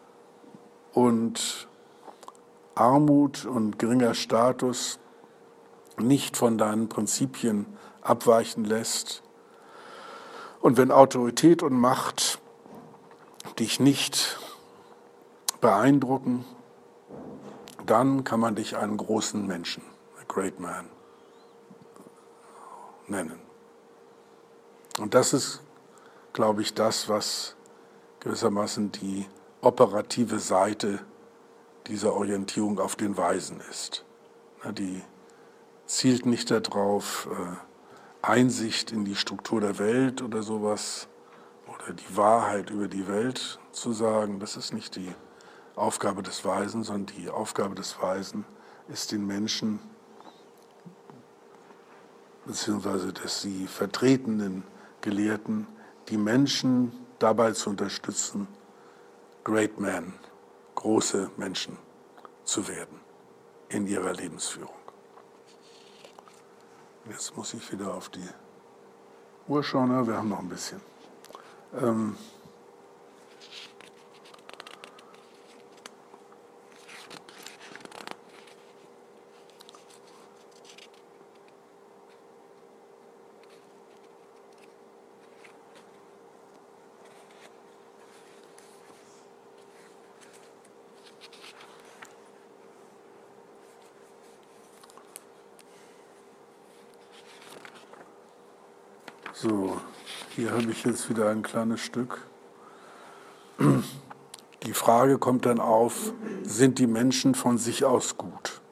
und Armut und geringer Status nicht von deinen Prinzipien abweichen lässt und wenn Autorität und Macht dich nicht beeindrucken, dann kann man dich einen großen Menschen, a great man, nennen. Und das ist, glaube ich, das, was gewissermaßen die operative Seite dieser Orientierung auf den Weisen ist. Die zielt nicht darauf, Einsicht in die Struktur der Welt oder sowas oder die Wahrheit über die Welt zu sagen. Das ist nicht die Aufgabe des Weisen, sondern die Aufgabe des Weisen ist, den Menschen beziehungsweise des sie vertretenen Gelehrten, die Menschen dabei zu unterstützen, Great Men, große Menschen zu werden in ihrer Lebensführung. Jetzt muss ich wieder auf die Uhr schauen, ja, wir haben noch ein bisschen. Ähm So, hier habe ich jetzt wieder ein kleines Stück. Die Frage kommt dann auf, sind die Menschen von sich aus gut?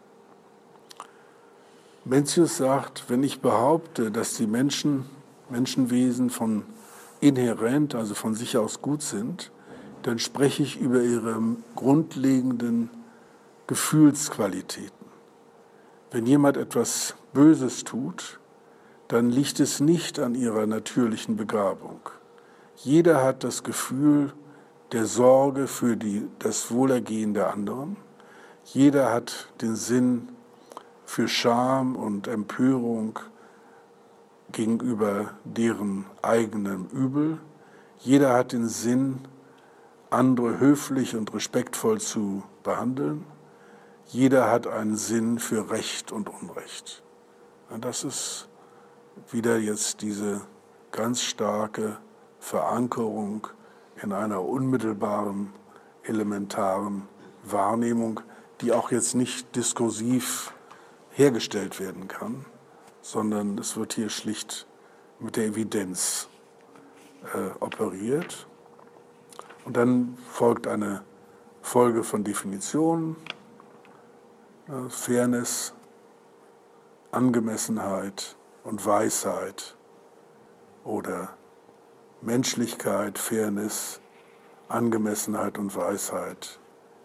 Mencius sagt, wenn ich behaupte, dass die Menschen, Menschenwesen von inhärent, also von sich aus gut sind, dann spreche ich über ihre grundlegenden Gefühlsqualitäten. Wenn jemand etwas Böses tut, dann liegt es nicht an ihrer natürlichen Begabung. Jeder hat das Gefühl der Sorge für die, das Wohlergehen der anderen. Jeder hat den Sinn für Scham und Empörung gegenüber deren eigenem Übel. Jeder hat den Sinn, andere höflich und respektvoll zu behandeln. Jeder hat einen Sinn für Recht und Unrecht. Und das ist wieder jetzt diese ganz starke Verankerung in einer unmittelbaren, elementaren Wahrnehmung, die auch jetzt nicht diskursiv hergestellt werden kann, sondern es wird hier schlicht mit der Evidenz äh, operiert. Und dann folgt eine Folge von Definitionen, äh, Fairness, Angemessenheit und Weisheit oder Menschlichkeit, Fairness, Angemessenheit und Weisheit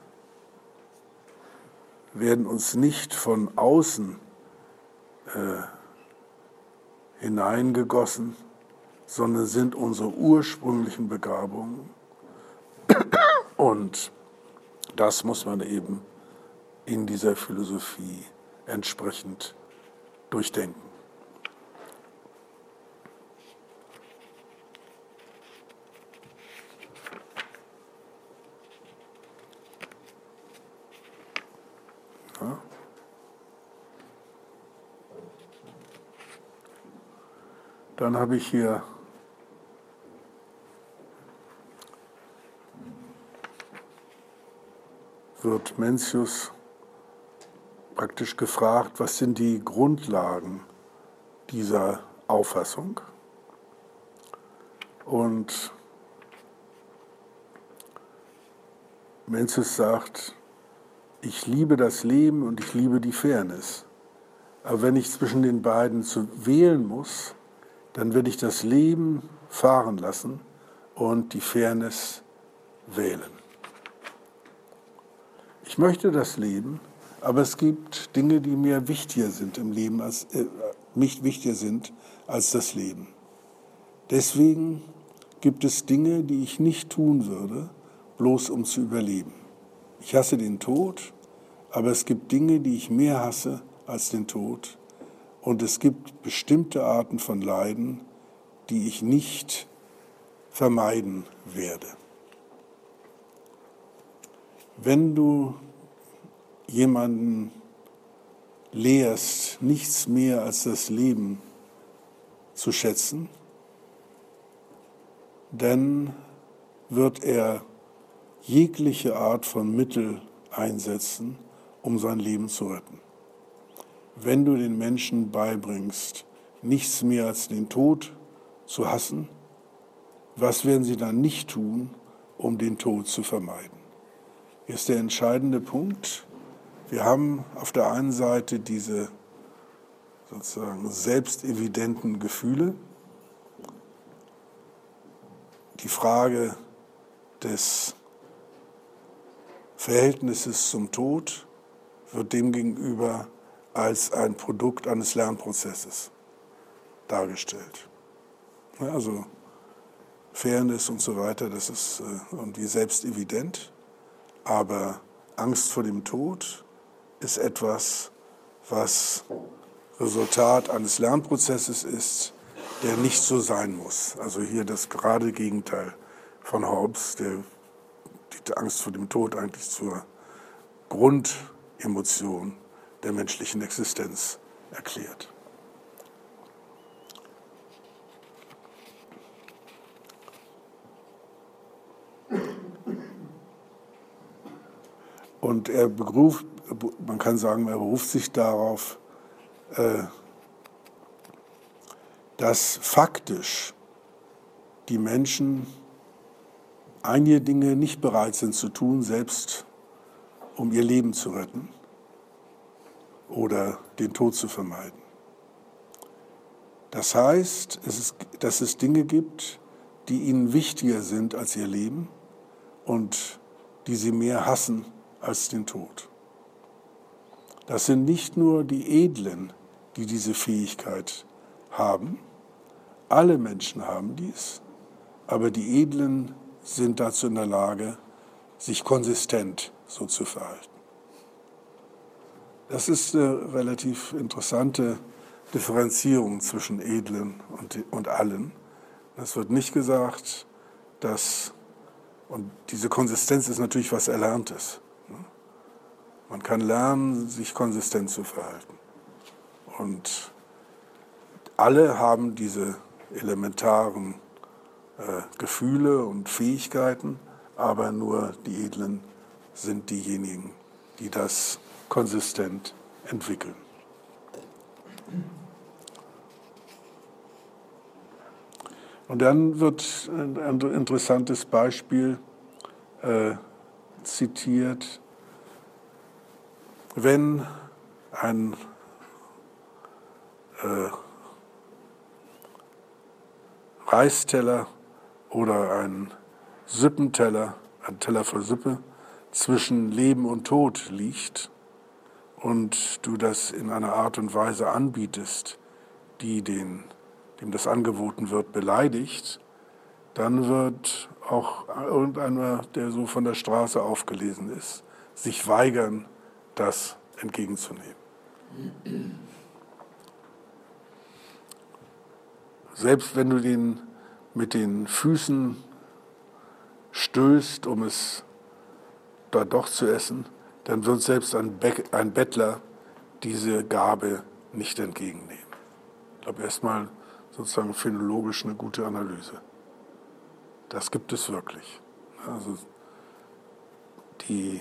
werden uns nicht von außen äh, hineingegossen, sondern sind unsere ursprünglichen Begabungen. Und das muss man eben in dieser Philosophie entsprechend durchdenken. Ja. Dann habe ich hier wird Mencius praktisch gefragt, was sind die Grundlagen dieser Auffassung? Und Mencius sagt, ich liebe das Leben und ich liebe die Fairness. Aber wenn ich zwischen den beiden zu wählen muss, dann werde ich das Leben fahren lassen und die Fairness wählen. Ich möchte das Leben, aber es gibt Dinge, die mir wichtiger sind im Leben, als äh, nicht wichtiger sind als das Leben. Deswegen gibt es Dinge, die ich nicht tun würde, bloß um zu überleben. Ich hasse den Tod, aber es gibt Dinge, die ich mehr hasse als den Tod. Und es gibt bestimmte Arten von Leiden, die ich nicht vermeiden werde. Wenn du jemanden lehrst, nichts mehr als das Leben zu schätzen, dann wird er jegliche Art von Mittel einsetzen, um sein Leben zu retten. Wenn du den Menschen beibringst, nichts mehr als den Tod zu hassen, was werden sie dann nicht tun, um den Tod zu vermeiden? Hier ist der entscheidende Punkt. Wir haben auf der einen Seite diese sozusagen selbstevidenten Gefühle, die Frage des Verhältnisses zum Tod wird demgegenüber als ein Produkt eines Lernprozesses dargestellt. Also Fairness und so weiter, das ist irgendwie selbstevident, aber Angst vor dem Tod ist etwas, was Resultat eines Lernprozesses ist, der nicht so sein muss. Also hier das gerade Gegenteil von Hobbes, der die Angst vor dem Tod eigentlich zur Grundemotion der menschlichen Existenz erklärt. Und er beruft, man kann sagen, er beruft sich darauf, dass faktisch die Menschen einige Dinge nicht bereit sind zu tun, selbst um ihr Leben zu retten oder den Tod zu vermeiden. Das heißt, es ist, dass es Dinge gibt, die ihnen wichtiger sind als ihr Leben und die sie mehr hassen als den Tod. Das sind nicht nur die Edlen, die diese Fähigkeit haben. Alle Menschen haben dies, aber die Edlen sind dazu in der Lage, sich konsistent so zu verhalten. Das ist eine relativ interessante Differenzierung zwischen Edlen und, und allen. Es wird nicht gesagt, dass, und diese Konsistenz ist natürlich was Erlerntes. Man kann lernen, sich konsistent zu verhalten. Und alle haben diese elementaren äh, Gefühle und Fähigkeiten, aber nur die Edlen sind diejenigen, die das konsistent entwickeln. Und dann wird ein interessantes Beispiel äh, zitiert, wenn ein äh, Reisteller oder ein Suppenteller, ein Teller voll Suppe, zwischen Leben und Tod liegt und du das in einer Art und Weise anbietest, die den, dem das angeboten wird, beleidigt, dann wird auch irgendeiner, der so von der Straße aufgelesen ist, sich weigern, das entgegenzunehmen. Selbst wenn du den mit den Füßen stößt, um es da doch zu essen, dann wird selbst ein, Be- ein Bettler diese Gabe nicht entgegennehmen. Ich glaube, erstmal sozusagen phänologisch eine gute Analyse. Das gibt es wirklich. Also die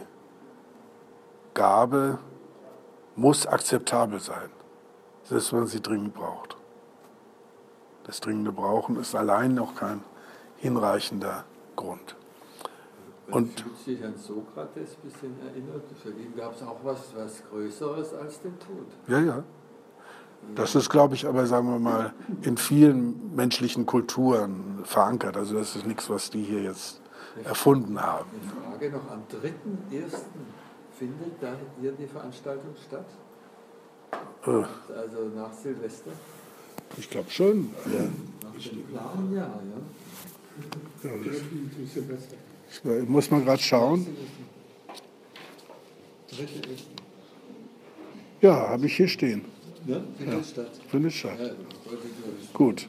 Gabe muss akzeptabel sein, selbst wenn man sie dringend braucht. Das dringende Brauchen ist allein noch kein hinreichender Grund. Und fühlt sich an Sokrates ein bisschen erinnert? Für ihn gab es auch was, was Größeres als den Tod. Ja, ja. Das ist, glaube ich, aber sagen wir mal, in vielen menschlichen Kulturen verankert. Also das ist nichts, was die hier jetzt erfunden haben. Eine Frage noch, am dritten ersten findet dann hier die Veranstaltung statt? Äh. Also nach Silvester? Ich glaube schon. Ja. Nach dem klaren Jahr, ja. Ja, ich muss mal gerade schauen. Ja, habe ich hier stehen. Ja, findet ja. statt. Findet statt. Ja, gut.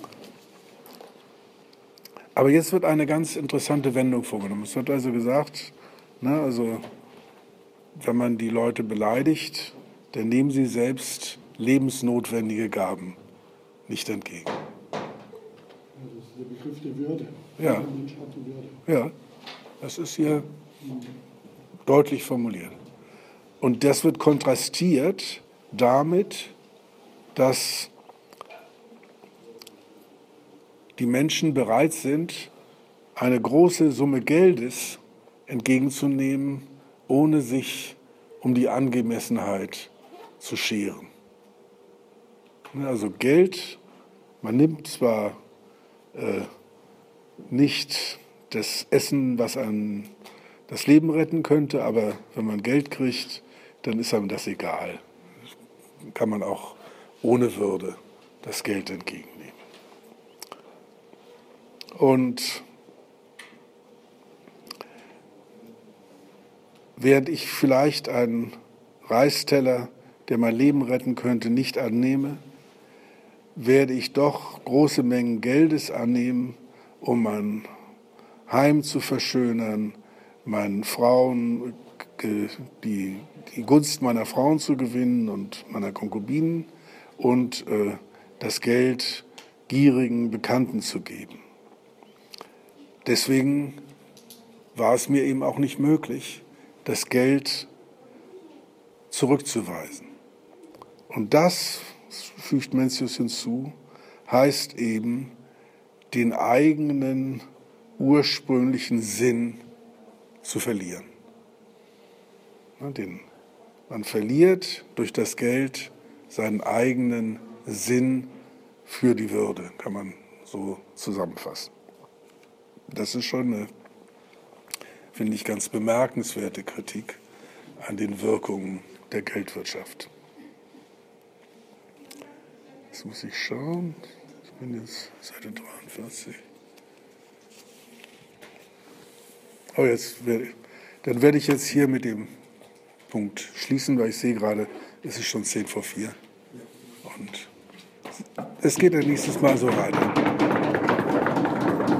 Aber jetzt wird eine ganz interessante Wendung vorgenommen. Es wird also gesagt, ne, also wenn man die Leute beleidigt, dann nehmen sie selbst lebensnotwendige Gaben nicht entgegen. Das ist der Begriff der Würde. Ja. Der Mensch hat die Würde. Ja, das ist hier deutlich formuliert. Und das wird kontrastiert damit, dass die Menschen bereit sind, eine große Summe Geldes entgegenzunehmen, ohne sich um die Angemessenheit zu scheren. Also Geld, man nimmt zwar äh, nicht das Essen, was einem das Leben retten könnte, aber wenn man Geld kriegt, dann ist einem das egal. Kann man auch ohne Würde das Geld entgegennehmen. Und während ich vielleicht einen Reisteller der mein Leben retten könnte, nicht annehme, werde ich doch große Mengen Geldes annehmen, um mein Heim zu verschönern, meinen Frauen, die, die Gunst meiner Frauen zu gewinnen und meiner Konkubinen und äh, das Geld gierigen Bekannten zu geben. Deswegen war es mir eben auch nicht möglich, das Geld zurückzuweisen. Und das, fügt Mencius hinzu, heißt eben, den eigenen ursprünglichen Sinn zu verlieren. Den, man verliert durch das Geld seinen eigenen Sinn für die Würde, kann man so zusammenfassen. Das ist schon eine, finde ich, ganz bemerkenswerte Kritik an den Wirkungen der Geldwirtschaft. Jetzt muss ich schauen. Ich bin jetzt Seite dreiundvierzig. Oh, jetzt werde ich, dann werde ich jetzt hier mit dem Punkt schließen, weil ich sehe gerade, es ist schon zehn vor vier. Und es geht dann nächstes Mal so weiter.